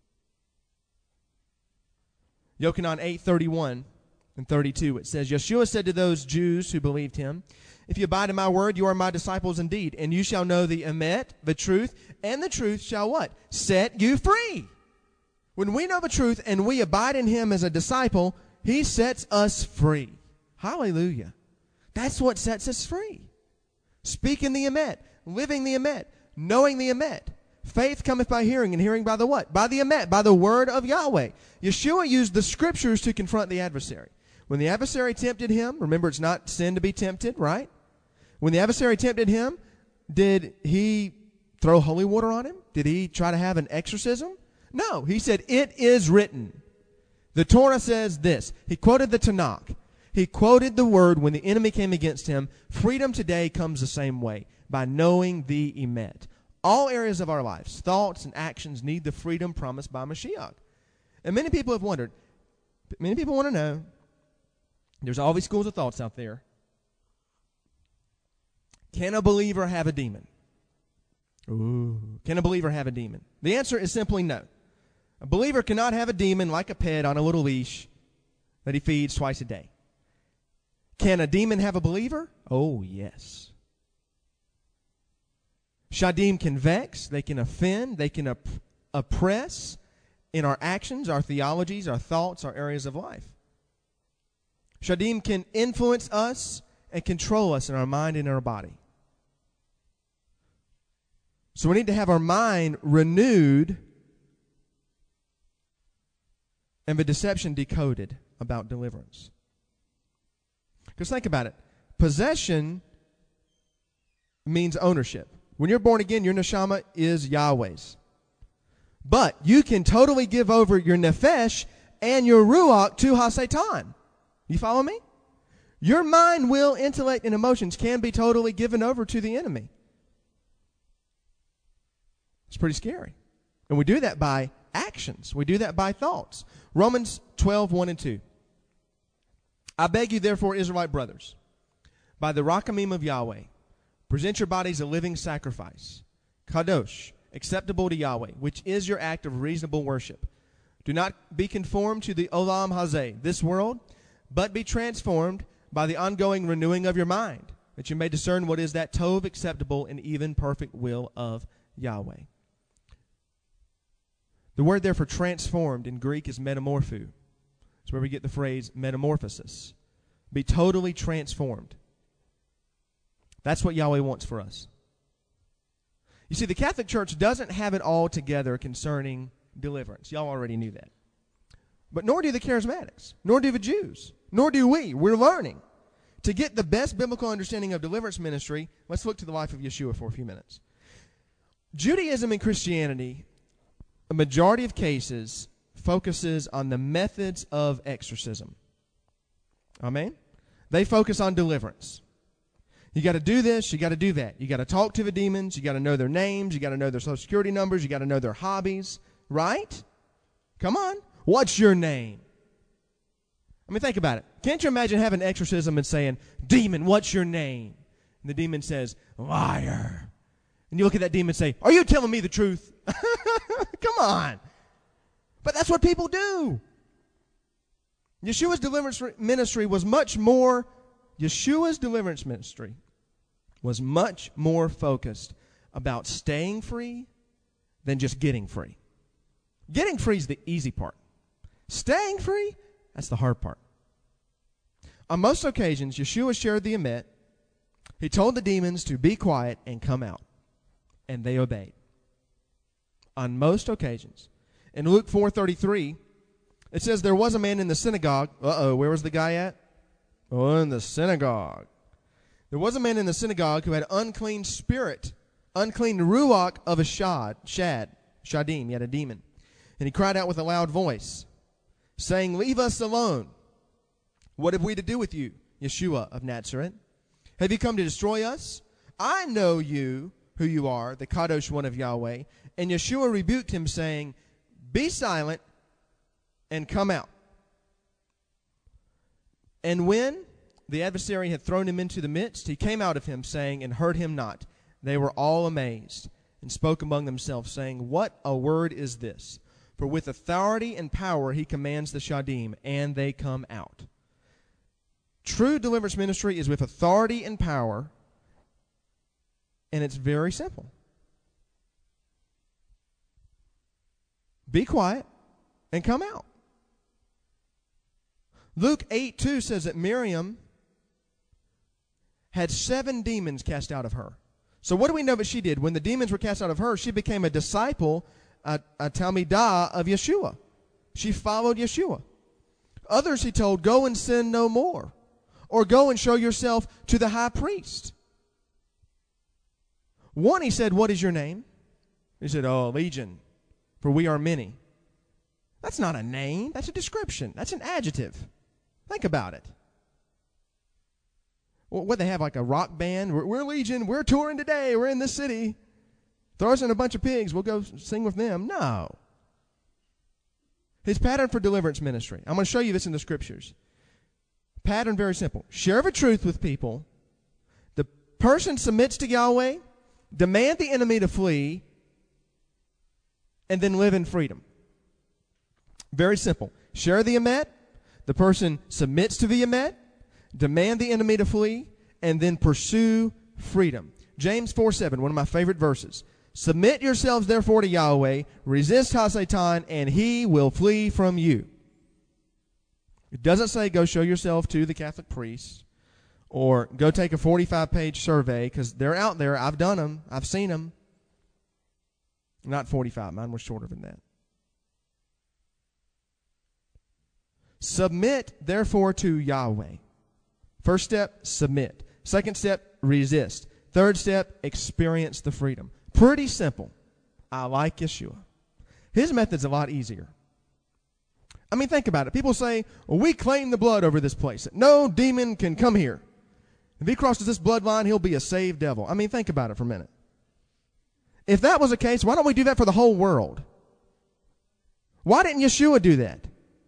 [SPEAKER 2] Yochanan 8:31 and 32, it says, Yeshua said to those Jews who believed him, if you abide in my word, you are my disciples indeed, and you shall know the emet, the truth, and the truth shall what? Set you free. When we know the truth and we abide in him as a disciple, he sets us free. Hallelujah. That's what sets us free. Speaking the emet, living the emet, knowing the emet. Faith cometh by hearing, and hearing by the what? By the emet, by the word of Yahweh. Yeshua used the scriptures to confront the adversary. When the adversary tempted him, remember it's not sin to be tempted, right? When the adversary tempted him, did he throw holy water on him? Did he try to have an exorcism? No. He said, it is written. The Torah says this. He quoted the Tanakh. He quoted the word when the enemy came against him. Freedom today comes the same way, by knowing the emet. All areas of our lives, thoughts and actions, need the freedom promised by Mashiach. And many people have wondered, many people want to know, there's all these schools of thoughts out there. Can a believer have a demon? Ooh. Can a believer have a demon? The answer is simply no. A believer cannot have a demon like a pet on a little leash that he feeds twice a day. Can a demon have a believer? Oh, yes. Shadim can vex, they can offend, they can oppress in our actions, our theologies, our thoughts, our areas of life. Shadim can influence us and control us in our mind and in our body. So we need to have our mind renewed and the deception decoded about deliverance. Because think about it. Possession means ownership. When you're born again, your neshama is Yahweh's. But you can totally give over your nefesh and your ruach to HaSatan. You follow me? Your mind, will, intellect, and emotions can be totally given over to the enemy. It's pretty scary. And we do that by actions. We do that by thoughts. Romans 12:1 and 2. I beg you, therefore, Israelite brothers, by the Rakamim of Yahweh, present your bodies a living sacrifice, kadosh, acceptable to Yahweh, which is your act of reasonable worship. Do not be conformed to the olam hazeh, this world, but be transformed by the ongoing renewing of your mind, that you may discern what is that tov, acceptable, and even perfect will of Yahweh. The word there for transformed in Greek is metamorpho. It's where we get the phrase metamorphosis. Be totally transformed. That's what Yahweh wants for us. You see, the Catholic Church doesn't have it all together concerning deliverance. Y'all already knew that. But nor do the Charismatics, nor do the Jews, nor do we. We're learning. To get the best biblical understanding of deliverance ministry, let's look to the life of Yeshua for a few minutes. Judaism and Christianity, a majority of cases, focuses on the methods of exorcism. Amen? They focus on deliverance. You got to do this, you got to do that. You got to talk to the demons, you got to know their names, you got to know their social security numbers, you got to know their hobbies, right? Come on. What's your name? I mean, think about it. Can't you imagine having an exorcism and saying, demon, what's your name? And the demon says, liar. And you look at that demon and say, are you telling me the truth? Come on. But that's what people do. Yeshua's deliverance ministry was much more focused about staying free than just getting free. Getting free is the easy part. Staying free, that's the hard part. On most occasions, Yeshua shared the emet. He told the demons to be quiet and come out. And they obeyed. On most occasions. In Luke 4:33, it says there was a man in the synagogue. Where was the guy at? Oh, in the synagogue. There was a man in the synagogue who had unclean spirit, unclean ruach of a shadim. He had a demon. And he cried out with a loud voice, saying, leave us alone. What have we to do with you, Yeshua of Nazareth? Have you come to destroy us? I know you, who you are, the Kadosh one of Yahweh. And Yeshua rebuked him, saying, be silent and come out. And when the adversary had thrown him into the midst, he came out of him, saying, and hurt him not. They were all amazed. and spoke among themselves, saying, What a word is this? For with authority and power he commands the Shadim, and they come out. True deliverance ministry is with authority and power, and it's very simple. Be quiet and come out. Luke 8:2 says that Miriam had 7 demons cast out of her. So what do we know that she did? When the demons were cast out of her, she became a disciple, a Talmidah of Yeshua. She followed Yeshua. Others he told, go and sin no more. Or go and show yourself to the high priest. One he said, what is your name? He said, Legion, for we are many. That's not a name. That's a description. That's an adjective. Think about it. Well, what, they have like a rock band? We're Legion. We're touring today. We're in this city. Throw us in a bunch of pigs. We'll go sing with them. No. His pattern for deliverance ministry. I'm going to show you this in the scriptures. Pattern very simple. Share the truth with people. The person submits to Yahweh, demand the enemy to flee, and then live in freedom. Very simple. Share the emet. The person submits to the emet, demand the enemy to flee, and then pursue freedom. James 4:7, one of my favorite verses. Submit yourselves therefore to Yahweh, resist HaSatan, and he will flee from you. It doesn't say go show yourself to the Catholic priest or go take a 45-page survey, because they're out there. I've done them. I've seen them. Not 45. Mine was shorter than that. Submit, therefore, to Yahweh. First step, submit. Second step, resist. Third step, experience the freedom. Pretty simple. I like Yeshua. His method's a lot easier. I mean, think about it. People say, well, we claim the blood over this place. No demon can come here. If he crosses this bloodline, he'll be a saved devil. I mean, think about it for a minute. If that was the case, why don't we do that for the whole world? Why didn't Yeshua do that?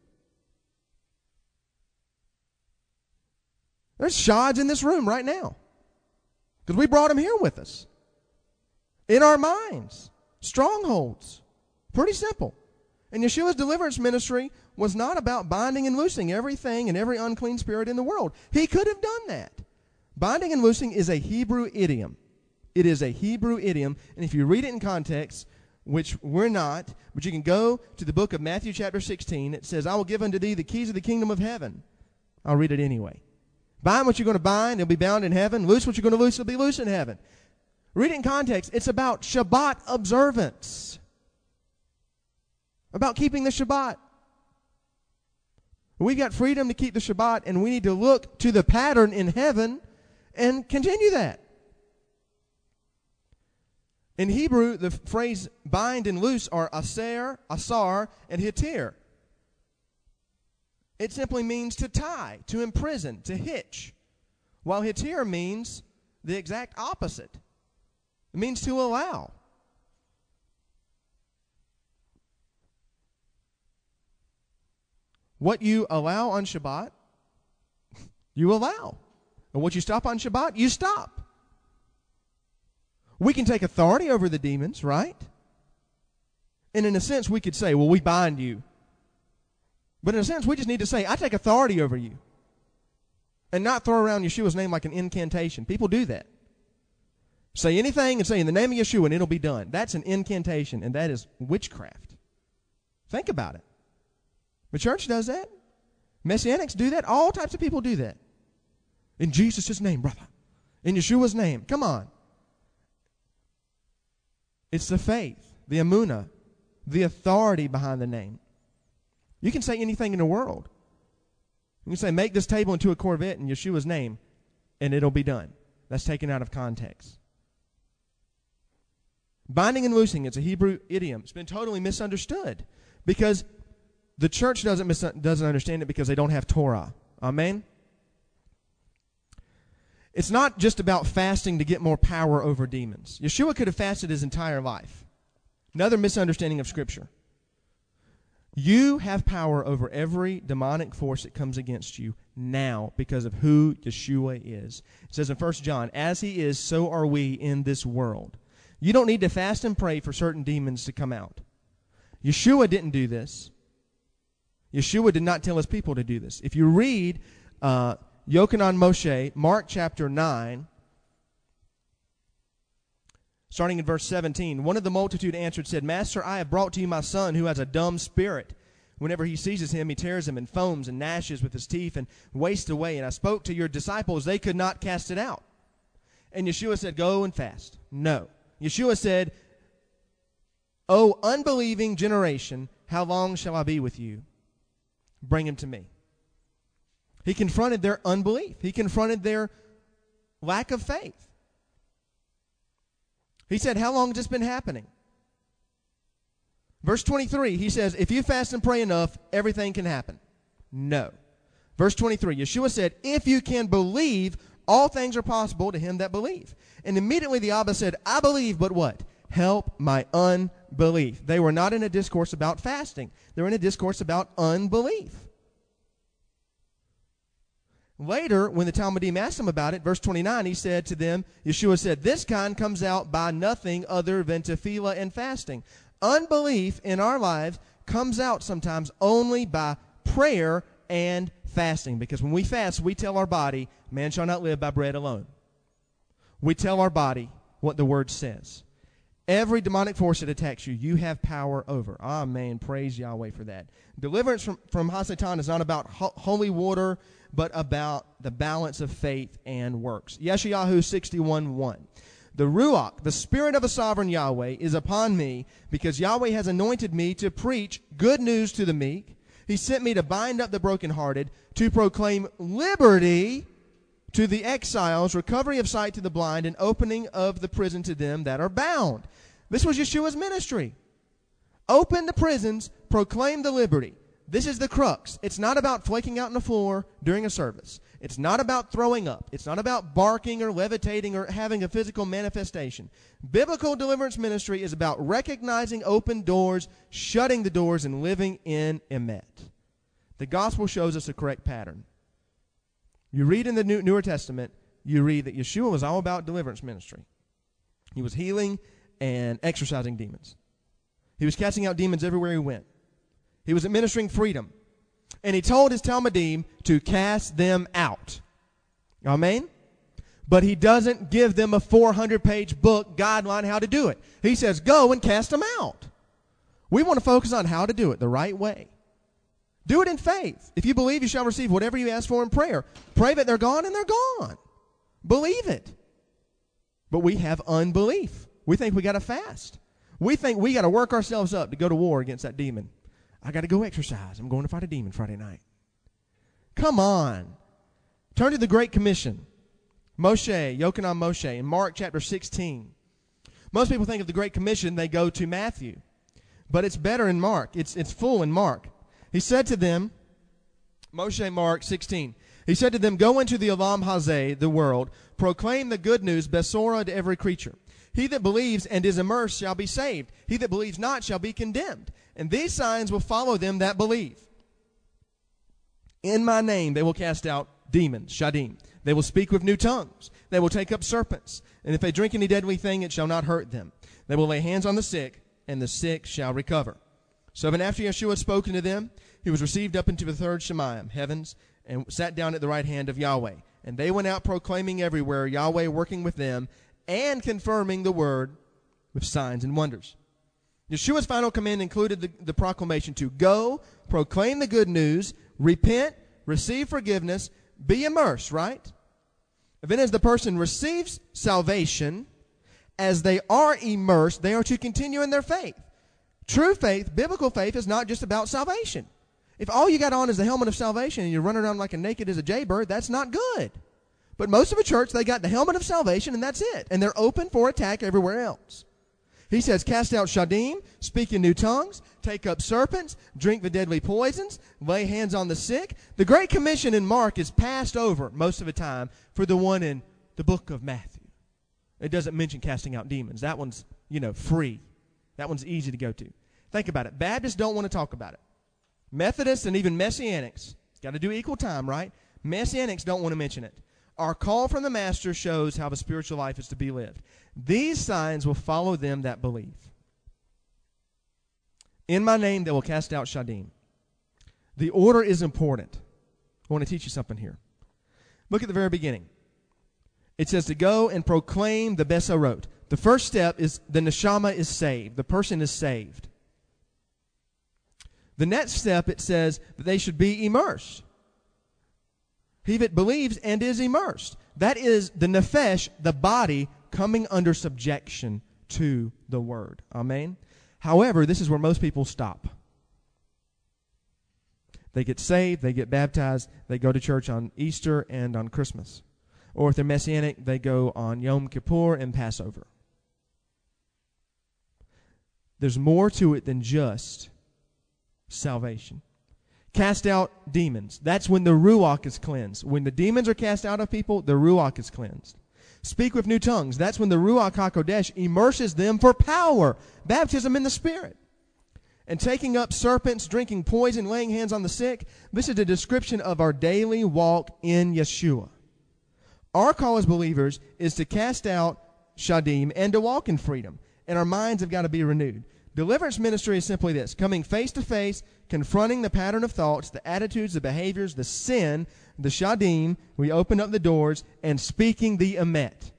[SPEAKER 2] There's shods in this room right now because we brought them here with us. In our minds. Strongholds. Pretty simple. And Yeshua's deliverance ministry was not about binding and loosing everything and every unclean spirit in the world. He could have done that. Binding and loosing is a Hebrew idiom. It is a Hebrew idiom, and if you read it in context, which we're not, but you can go to the book of Matthew chapter 16. It says, I will give unto thee the keys of the kingdom of heaven. I'll read it anyway. Bind what you're going to bind, it'll be bound in heaven. Loose what you're going to loose, it'll be loose in heaven. Read it in context. It's about Shabbat observance. About keeping the Shabbat. We've got freedom to keep the Shabbat, and we need to look to the pattern in heaven and continue that. In Hebrew, the phrase bind and loose are aser, asar, and hitir. It simply means to tie, to imprison, to hitch. While hitir means the exact opposite. It means to allow. What you allow on Shabbat, you allow. And what you stop on Shabbat, you stop. We can take authority over the demons, right? And in a sense, we could say, well, we bind you. But in a sense, we just need to say, I take authority over you. And not throw around Yeshua's name like an incantation. People do that. Say anything and say, in the name of Yeshua, and it'll be done. That's an incantation, and that is witchcraft. Think about it. The church does that. Messianics do that. All types of people do that. In Jesus' name, brother. In Yeshua's name. Come on. It's the faith, the emunah, the authority behind the name. You can say anything in the world. You can say, make this table into a Corvette in Yeshua's name, and it'll be done. That's taken out of context. Binding and loosing, it's a Hebrew idiom. It's been totally misunderstood because the church doesn't understand it because they don't have Torah. Amen? It's not just about fasting to get more power over demons. Yeshua could have fasted his entire life. Another misunderstanding of Scripture. You have power over every demonic force that comes against you now because of who Yeshua is. It says in 1 John, as he is, so are we in this world. You don't need to fast and pray for certain demons to come out. Yeshua didn't do this. Yeshua did not tell his people to do this. If you read Yochanan Moshe, Mark chapter 9, starting in verse 17, one of the multitude answered, said, Master, I have brought to you my son who has a dumb spirit. Whenever he seizes him, he tears him and foams and gnashes with his teeth and wastes away. And I spoke to your disciples, they could not cast it out. And Yeshua said, go and fast. No. Yeshua said, O unbelieving generation, how long shall I be with you? Bring him to me. He confronted their unbelief. He confronted their lack of faith. He said, how long has this been happening? Verse 23, he says, if you fast and pray enough, everything can happen. No. Verse 23, Yeshua said, if you can believe, all things are possible to him that believe. And immediately the Abba said, I believe, but what? Help my unbelief. They were not in a discourse about fasting. They were in a discourse about unbelief. Later, when the Talmudim asked him about it, verse 29, he said to them, Yeshua said, this kind comes out by nothing other than tefillah and fasting. Unbelief in our lives comes out sometimes only by prayer and fasting. Because when we fast, we tell our body, man shall not live by bread alone. We tell our body what the Word says. Every demonic force that attacks you, you have power over. Amen. Praise Yahweh for that. Deliverance from Hasatan is not about holy water, but about the balance of faith and works. Yeshayahu 61:1. The Ruach, the Spirit of a sovereign Yahweh, is upon me, because Yahweh has anointed me to preach good news to the meek. He sent me to bind up the brokenhearted, to proclaim liberty to the exiles, recovery of sight to the blind, and opening of the prison to them that are bound. This was Yeshua's ministry. Open the prisons, proclaim the liberty. This is the crux. It's not about flaking out on the floor during a service. It's not about throwing up. It's not about barking or levitating or having a physical manifestation. Biblical deliverance ministry is about recognizing open doors, shutting the doors, and living in emet. The gospel shows us a correct pattern. You read in the Newer Testament, you read that Yeshua was all about deliverance ministry. He was healing and exorcising demons. He was casting out demons everywhere he went. He was administering freedom. And he told his Talmudim to cast them out. Amen? But he doesn't give them a 400-page book guideline how to do it. He says, go and cast them out. We want to focus on how to do it the right way. Do it in faith. If you believe, you shall receive whatever you ask for in prayer. Pray that they're gone, and they're gone. Believe it. But we have unbelief. We think we got to fast. We think we got to work ourselves up to go to war against that demon. I got to go exercise. I'm going to fight a demon Friday night. Come on. Turn to the Great Commission. Moshe, Yochanan Moshe, in Mark chapter 16. Most people think of the Great Commission, they go to Matthew. But it's better in Mark. It's full in Mark. He said to them, Moshe, Mark 16, he said to them, go into the Olam Hazeh, the world, proclaim the good news, Besorah, to every creature. He that believes and is immersed shall be saved. He that believes not shall be condemned. And these signs will follow them that believe. In my name they will cast out demons, shadim. They will speak with new tongues. They will take up serpents. And if they drink any deadly thing, it shall not hurt them. They will lay hands on the sick, and the sick shall recover. So even after Yeshua had spoken to them, he was received up into the third Shemayim, heavens, and sat down at the right hand of Yahweh. And they went out proclaiming everywhere, Yahweh working with them, and confirming the word with signs and wonders. Yeshua's final command included the proclamation to go, proclaim the good news, repent, receive forgiveness, be immersed, right? And then as the person receives salvation, as they are immersed, they are to continue in their faith. True faith, biblical faith, is not just about salvation. If all you got on is the helmet of salvation and you're running around like a naked as a jaybird, that's not good. But most of the church, they got the helmet of salvation and that's it. And they're open for attack everywhere else. He says, cast out shadim, speak in new tongues, take up serpents, drink the deadly poisons, lay hands on the sick. The Great Commission in Mark is passed over most of the time for the one in the book of Matthew. It doesn't mention casting out demons. That one's, free. That one's easy to go to. Think about it. Baptists don't want to talk about it. Methodists and even Messianics, got to do equal time, right? Messianics don't want to mention it. Our call from the Master shows how the spiritual life is to be lived. These signs will follow them that believe. In my name they will cast out Shadim. The order is important. I want to teach you something here. Look at the very beginning. It says to go and proclaim the Besarot. The first step is the neshama is saved. The person is saved. The next step, it says that they should be immersed. He that believes and is immersed. That is the nefesh, the body, coming under subjection to the word. Amen? However, this is where most people stop. They get saved, they get baptized, they go to church on Easter and on Christmas. Or if they're Messianic, they go on Yom Kippur and Passover. There's more to it than just salvation. Cast out demons. That's when the Ruach is cleansed. When the demons are cast out of people, the Ruach is cleansed. Speak with new tongues. That's when the Ruach HaKodesh immerses them for power. Baptism in the Spirit. And taking up serpents, drinking poison, laying hands on the sick. This is a description of our daily walk in Yeshua. Our call as believers is to cast out Shadim and to walk in freedom. And our minds have got to be renewed. Deliverance ministry is simply this: coming face to face, confronting the pattern of thoughts, the attitudes, the behaviors, the sin, the Shadim. We open up the doors and speaking the emet.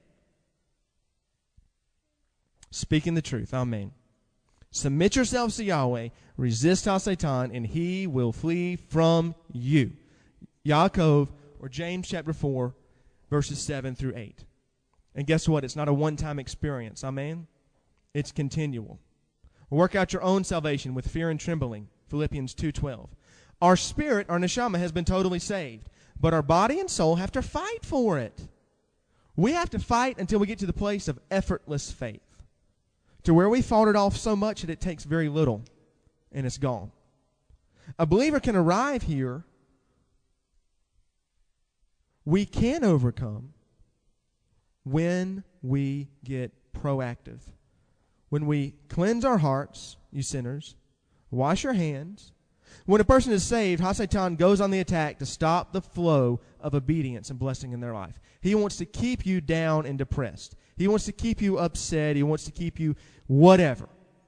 [SPEAKER 2] Speaking the truth. Amen. Submit yourselves to Yahweh, resist Satan, and he will flee from you. Yaakov, or James chapter 4, verses 7 through 8. And guess what? It's not a one-time experience. Amen? It's continual. Work out your own salvation with fear and trembling. Philippians 2:12. Our spirit, our neshama, has been totally saved. But our body and soul have to fight for it. We have to fight until we get to the place of effortless faith. To where we fought it off so much that it takes very little and it's gone. A believer can arrive here. We can overcome when we get proactive. When we cleanse our hearts, you sinners, wash your hands. When a person is saved, Hasatan goes on the attack to stop the flow of obedience and blessing in their life. He wants to keep you down and depressed. He wants to keep you upset. He wants to keep you whatever.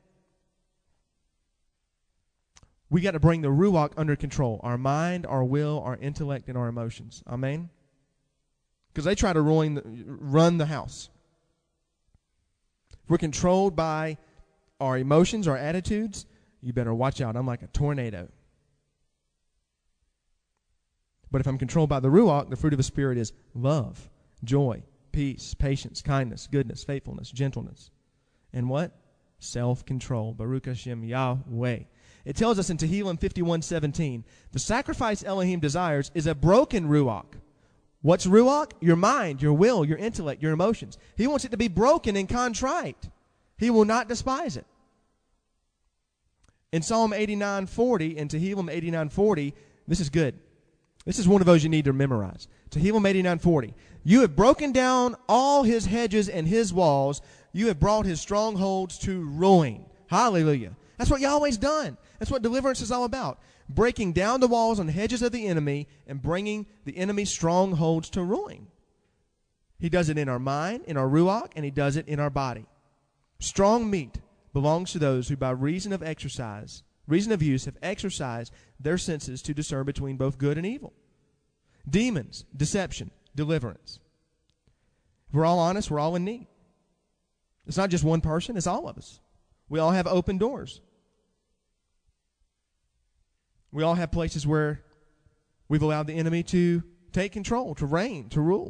[SPEAKER 2] We got to bring the Ruach under control. Our mind, our will, our intellect, and our emotions. Amen? Because they try to run the house. If we're controlled by our emotions, our attitudes, you better watch out. I'm like a tornado. But if I'm controlled by the Ruach, the fruit of the Spirit is love, joy, peace, patience, kindness, goodness, faithfulness, gentleness. And what? Self-control. Baruch Hashem Yahweh. It tells us in Tehillim 51:17, the sacrifice Elohim desires is a broken Ruach. What's Ruach? Your mind, your will, your intellect, your emotions. He wants it to be broken and contrite. He will not despise it. In Psalm 89:40 and Tehillim 89:40, this is good. This is one of those you need to memorize. Tehillim 89:40. You have broken down all his hedges and his walls. You have brought his strongholds to ruin. Hallelujah. That's what Yahweh's done. That's what deliverance is all about. Breaking down the walls and hedges of the enemy and bringing the enemy's strongholds to ruin. He does it in our mind, in our Ruach, and he does it in our body. Strong meat belongs to those who by reason of use have exercised their senses to discern between both good and evil. Demons, deception, deliverance. If we're all honest, we're all in need. It's not just one person, it's all of us. We all have open doors. We all have places where we've allowed the enemy to take control, to reign, to rule.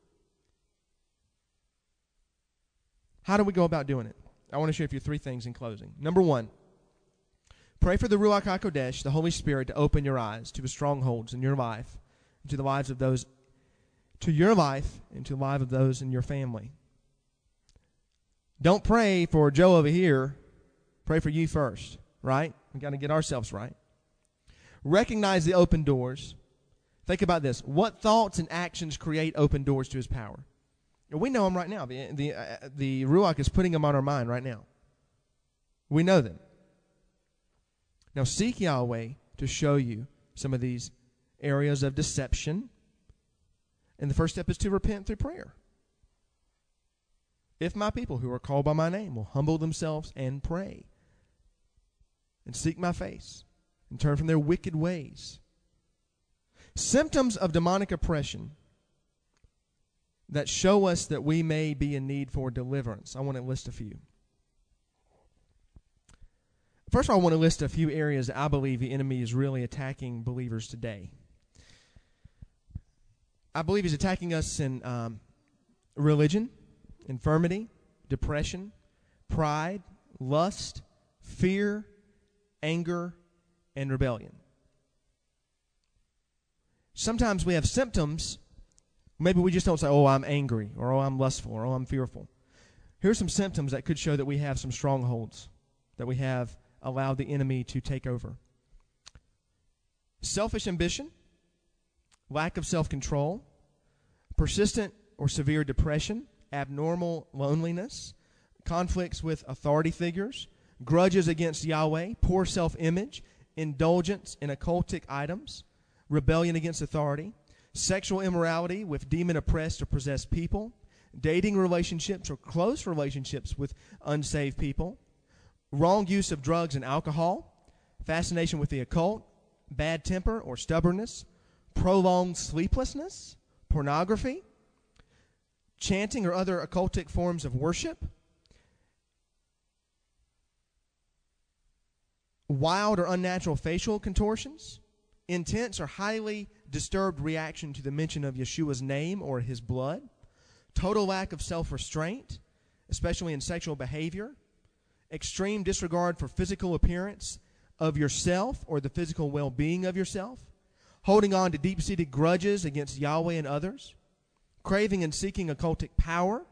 [SPEAKER 2] How do we go about doing it? I want to share with you 3 things in closing. Number 1, pray for the Ruach HaKodesh, the Holy Spirit, to open your eyes to the strongholds in your life, to the lives of those, to your life, and to the life of those in your family. Don't pray for Joe over here. Pray for you first, right? We've got to get ourselves right. Recognize the open doors. Think about this. What thoughts and actions create open doors to his power? And we know them right now. The Ruach is putting them on our mind right now. We know them. Now seek Yahweh to show you some of these areas of deception And the first step is to repent through prayer. If my people who are called by my name will humble themselves and pray and seek my face and turn from their wicked ways. Symptoms of demonic oppression that show us that we may be in need for deliverance. I want to list a few. First of all, I want to list a few areas that I believe the enemy is really attacking believers today. I believe he's attacking us in religion, infirmity, depression, pride, lust, fear, anger, and rebellion. Sometimes we have symptoms. Maybe we just don't say, oh, I'm angry, or oh, I'm lustful, or oh, I'm fearful. Here's some symptoms that could show that we have some strongholds, that we have allowed the enemy to take over. Selfish ambition, lack of self-control, persistent or severe depression, abnormal loneliness, conflicts with authority figures, grudges against Yahweh, poor self-image, indulgence in occultic items, rebellion against authority, sexual immorality with demon-oppressed or possessed people, dating relationships or close relationships with unsaved people, wrong use of drugs and alcohol, fascination with the occult, bad temper or stubbornness, prolonged sleeplessness, pornography, chanting or other occultic forms of worship, wild or unnatural facial contortions, intense or highly disturbed reaction to the mention of Yeshua's name or his blood, total lack of self-restraint, especially in sexual behavior, extreme disregard for physical appearance of yourself or the physical well-being of yourself, holding on to deep-seated grudges against Yahweh and others, craving and seeking occultic power,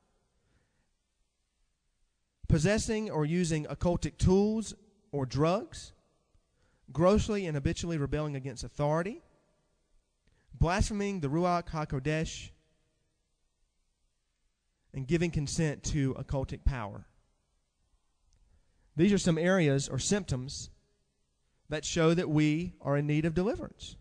[SPEAKER 2] possessing or using occultic tools or drugs, grossly and habitually rebelling against authority, blaspheming the Ruach HaKodesh, and giving consent to occultic power. These are some areas or symptoms that show that we are in need of deliverance.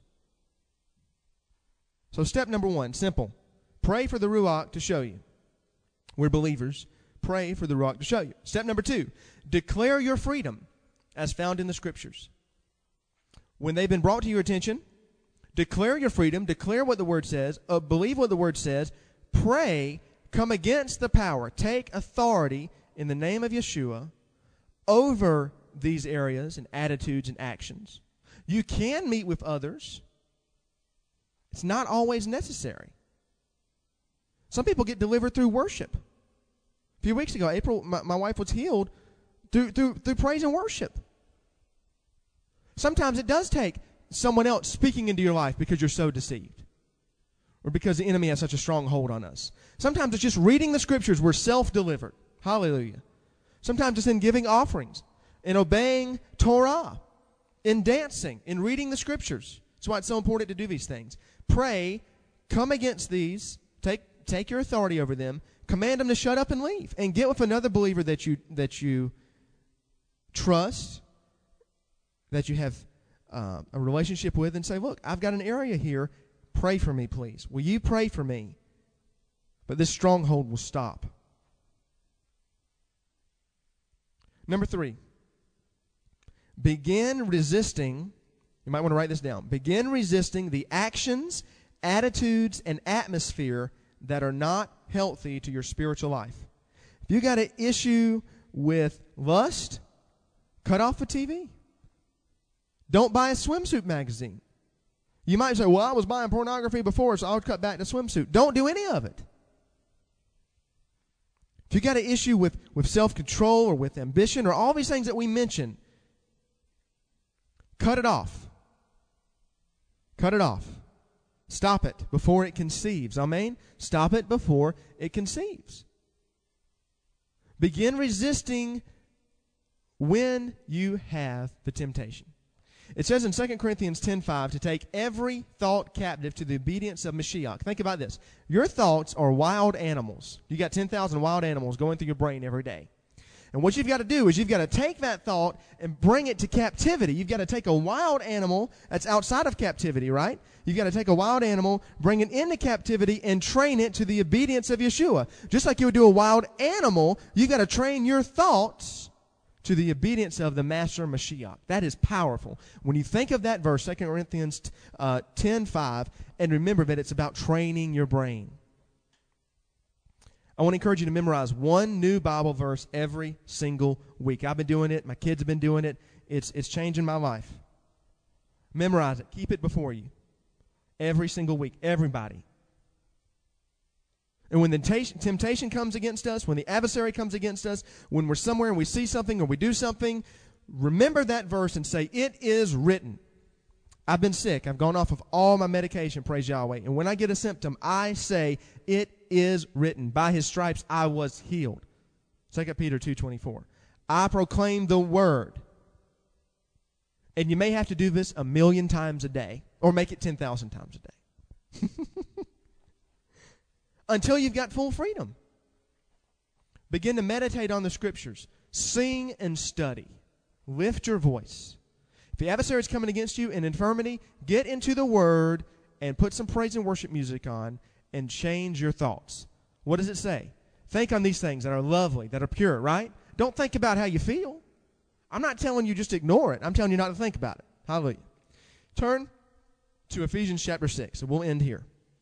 [SPEAKER 2] So step number one, simple. Pray for the Ruach to show you. We're believers. Pray for the Ruach to show you. Step number two, declare your freedom as found in the Scriptures. When they've been brought to your attention, declare your freedom, declare what the Word says, believe what the Word says, pray, come against the power, take authority in the name of Yeshua over these areas and attitudes and actions. You can meet with others. It's not always necessary. Some people get delivered through worship. A few weeks ago, April, my wife was healed through praise and worship. Sometimes it does take someone else speaking into your life because you're so deceived, or because the enemy has such a strong hold on us. Sometimes it's just reading the Scriptures. We're self-delivered. Hallelujah. Sometimes it's in giving offerings, in obeying Torah, in dancing, in reading the Scriptures. That's why it's so important to do these things. Pray, come against these, take your authority over them, command them to shut up and leave, and get with another believer that you trust, that you have a relationship with, and say, look, I've got an area here. Pray for me, please. Will you pray for me? But this stronghold will stop. Number three, begin resisting. You might want to write this down. Begin resisting the actions, attitudes, and atmosphere that are not healthy to your spiritual life. If you got an issue with lust, cut off the TV. Don't buy a swimsuit magazine. You might say, well, I was buying pornography before, so I would cut back to swimsuit. Don't do any of it. If you got an issue with self-control or with ambition or all these things that we mentioned, cut it off. Cut it off. Stop it before it conceives. Amen? Stop it before it conceives. Begin resisting when you have the temptation. It says in 2 Corinthians 10:5 to take every thought captive to the obedience of Mashiach. Think about this. Your thoughts are wild animals. You got 10,000 wild animals going through your brain every day. And what you've got to do is you've got to take that thought and bring it to captivity. You've got to take a wild animal that's outside of captivity, right? You've got to take a wild animal, bring it into captivity, and train it to the obedience of Yeshua. Just like you would do a wild animal, you've got to train your thoughts to the obedience of the Master Mashiach. That is powerful. When you think of that verse, 2 Corinthians 10:5, and remember that it's about training your brain. I want to encourage you to memorize one new Bible verse every single week. I've been doing it. My kids have been doing it. It's changing my life. Memorize it. Keep it before you. Every single week. Everybody. And when the temptation comes against us, when the adversary comes against us, when we're somewhere and we see something or we do something, remember that verse and say, "It is written." I've been sick. I've gone off of all my medication, praise Yahweh. And when I get a symptom, I say, "It is written. By his stripes I was healed." 2 Peter 2:24. I proclaim the word. And you may have to do this 1,000,000 times a day, or make it 10,000 times a day. Until you've got full freedom. Begin to meditate on the scriptures. Sing and study. Lift your voice. If the adversary is coming against you in infirmity, get into the Word and put some praise and worship music on and change your thoughts. What does it say? Think on these things that are lovely, that are pure, right? Don't think about how you feel. I'm not telling you just ignore it. I'm telling you not to think about it. Hallelujah. Turn to Ephesians chapter 6, and we'll end here.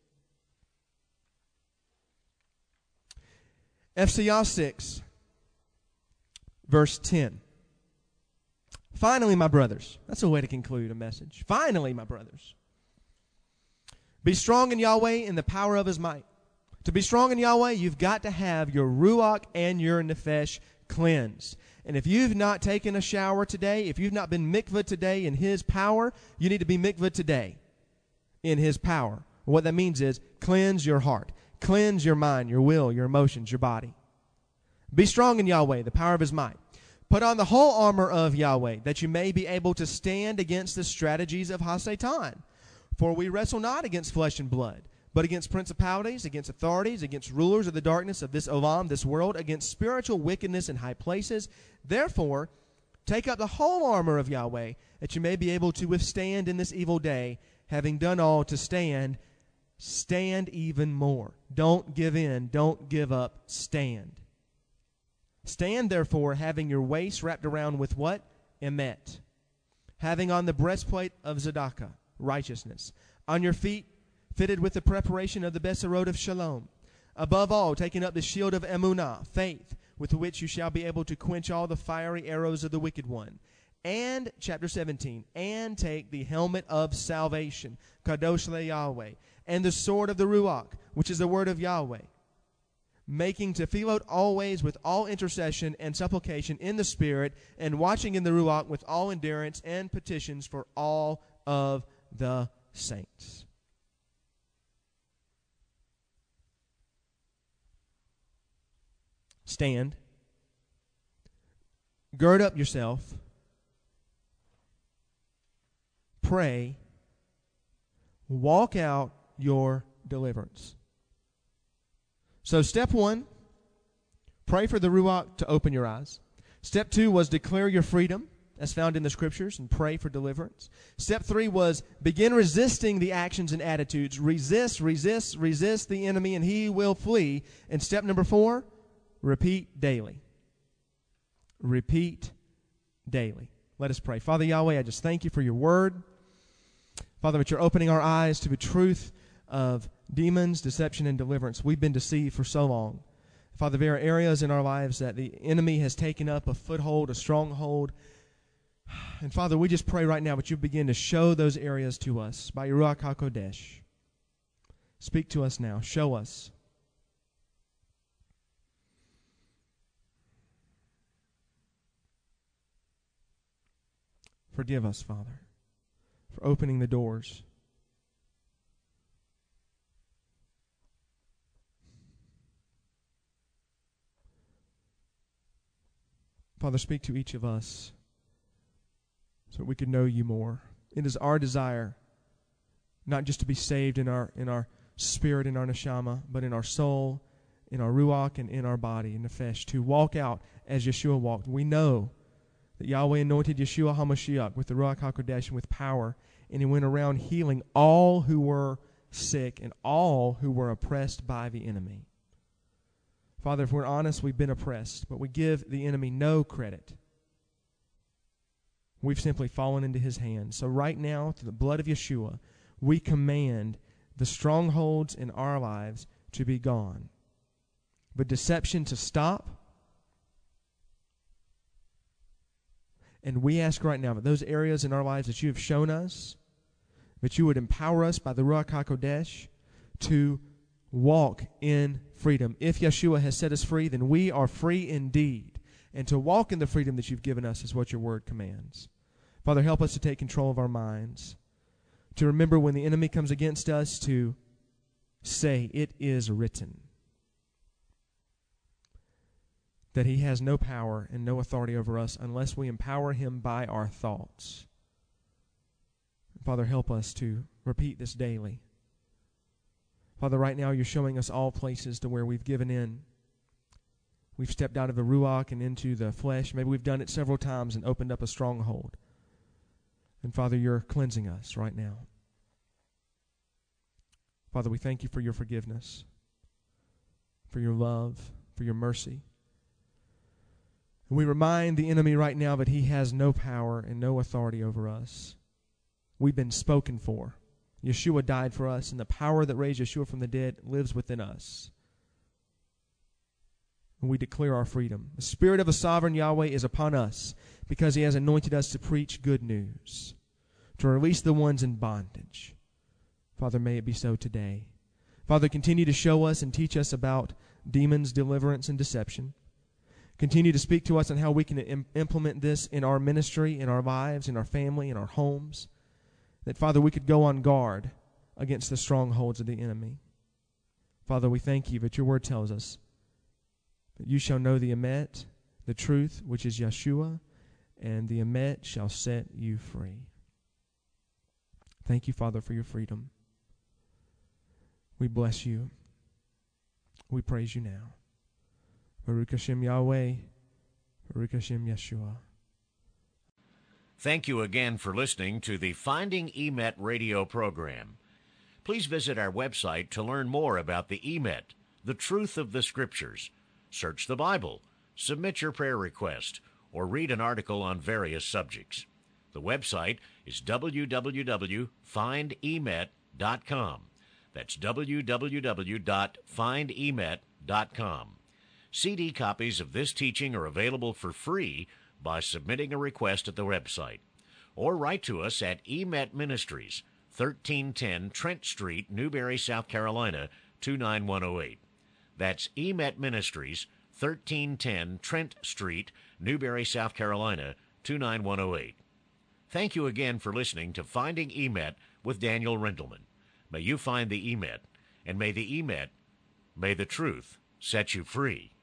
[SPEAKER 2] FCA 6, verse 10. Finally, my brothers. That's a way to conclude a message. Finally, my brothers. Be strong in Yahweh in the power of his might. To be strong in Yahweh, you've got to have your Ruach and your Nefesh cleansed. And if you've not taken a shower today, if you've not been mikvah today in his power, you need to be mikvah today in his power. What that means is cleanse your heart. Cleanse your mind, your will, your emotions, your body. Be strong in Yahweh, the power of his might. Put on the whole armor of Yahweh, that you may be able to stand against the strategies of Hasatan. For we wrestle not against flesh and blood, but against principalities, against authorities, against rulers of the darkness of this olam, this world, against spiritual wickedness in high places. Therefore, take up the whole armor of Yahweh, that you may be able to withstand in this evil day, having done all to stand. Stand even more. Don't give in. Don't give up. Stand. Stand, therefore, having your waist wrapped around with what? Emet. Having on the breastplate of Tzedakah, righteousness. On your feet, fitted with the preparation of the Besarot of Shalom. Above all, taking up the shield of Emunah, faith, with which you shall be able to quench all the fiery arrows of the wicked one. And, chapter 17, and take the helmet of salvation, Kadosh le-Yahweh, and the sword of the Ruach, which is the word of Yahweh, making tefillot always with all intercession and supplication in the Spirit, and watching in the Ruach with all endurance and petitions for all of the saints. Stand. Gird up yourself. Pray. Walk out your deliverance. So step 1, pray for the Ruach to open your eyes. Step 2 was declare your freedom, as found in the Scriptures, and pray for deliverance. Step 3 was begin resisting the actions and attitudes. Resist the enemy, and he will flee. And step number 4, repeat daily. Repeat daily. Let us pray. Father Yahweh, I just thank you for your word. Father, that you're opening our eyes to the truth of demons, deception, and deliverance. We've been deceived for so long. Father, there are areas in our lives that the enemy has taken up a foothold, a stronghold. And Father, we just pray right now that you begin to show those areas to us by your Ruach HaKodesh. Speak to us now. Show us. Forgive us, Father, for opening the doors. Father, speak to each of us so that we can know you more. It is our desire not just to be saved in our spirit, in our neshama, but in our soul in our ruach and in our body, in nefesh, to walk out as Yeshua walked. We know that Yahweh anointed Yeshua HaMashiach with the Ruach HaKodesh and with power, and he went around healing all who were sick and all who were oppressed by the enemy. Father, if we're honest, we've been oppressed, but we give the enemy no credit. We've simply fallen into his hands. So right now, through the blood of Yeshua, we command the strongholds in our lives to be gone, but deception to stop. And we ask right now that those areas in our lives that you have shown us, that you would empower us by the Ruach HaKodesh to walk in freedom. If Yeshua has set us free, then we are free indeed. And to walk in the freedom that you've given us is what your word commands. Father, help us to take control of our minds, to remember when the enemy comes against us to say, "It is written," that he has no power and no authority over us unless we empower him by our thoughts. Father, help us to repeat this daily. Father, right now you're showing us all places to where we've given in. We've stepped out of the Ruach and into the flesh. Maybe we've done it several times and opened up a stronghold. And Father, you're cleansing us right now. Father, we thank you for your forgiveness, for your love, for your mercy. And we remind the enemy right now that he has no power and no authority over us. We've been spoken for. Yeshua died for us, and the power that raised Yeshua from the dead lives within us. And we declare our freedom. The Spirit of the sovereign Yahweh is upon us because he has anointed us to preach good news, to release the ones in bondage. Father, may it be so today. Father, continue to show us and teach us about demons, deliverance, and deception. Continue to speak to us on how we can implement this in our ministry, in our lives, in our family, in our homes. That, Father, we could go on guard against the strongholds of the enemy. Father, we thank you that your word tells us that you shall know the emet, the truth, which is Yeshua, and the emet shall set you free. Thank you, Father, for your freedom. We bless you. We praise you now. Baruch Hashem Yahweh, Baruch Hashem Yeshua.
[SPEAKER 1] Thank you again for listening to the Finding Emet radio program. Please visit our website to learn more about the Emet, the truth of the Scriptures. Search the Bible, submit your prayer request, or read an article on various subjects. The website is www.findemet.com. That's www.findemet.com. CD copies of this teaching are available for free by submitting a request at the website. Or write to us at Emet Ministries, 1310 Trent Street, Newberry, South Carolina, 29108. That's Emet Ministries, 1310 Trent Street, Newberry, South Carolina, 29108. Thank you again for listening to Finding Emet with Daniel Rindelman. May you find the Emet, and may the Emet, may the truth set you free.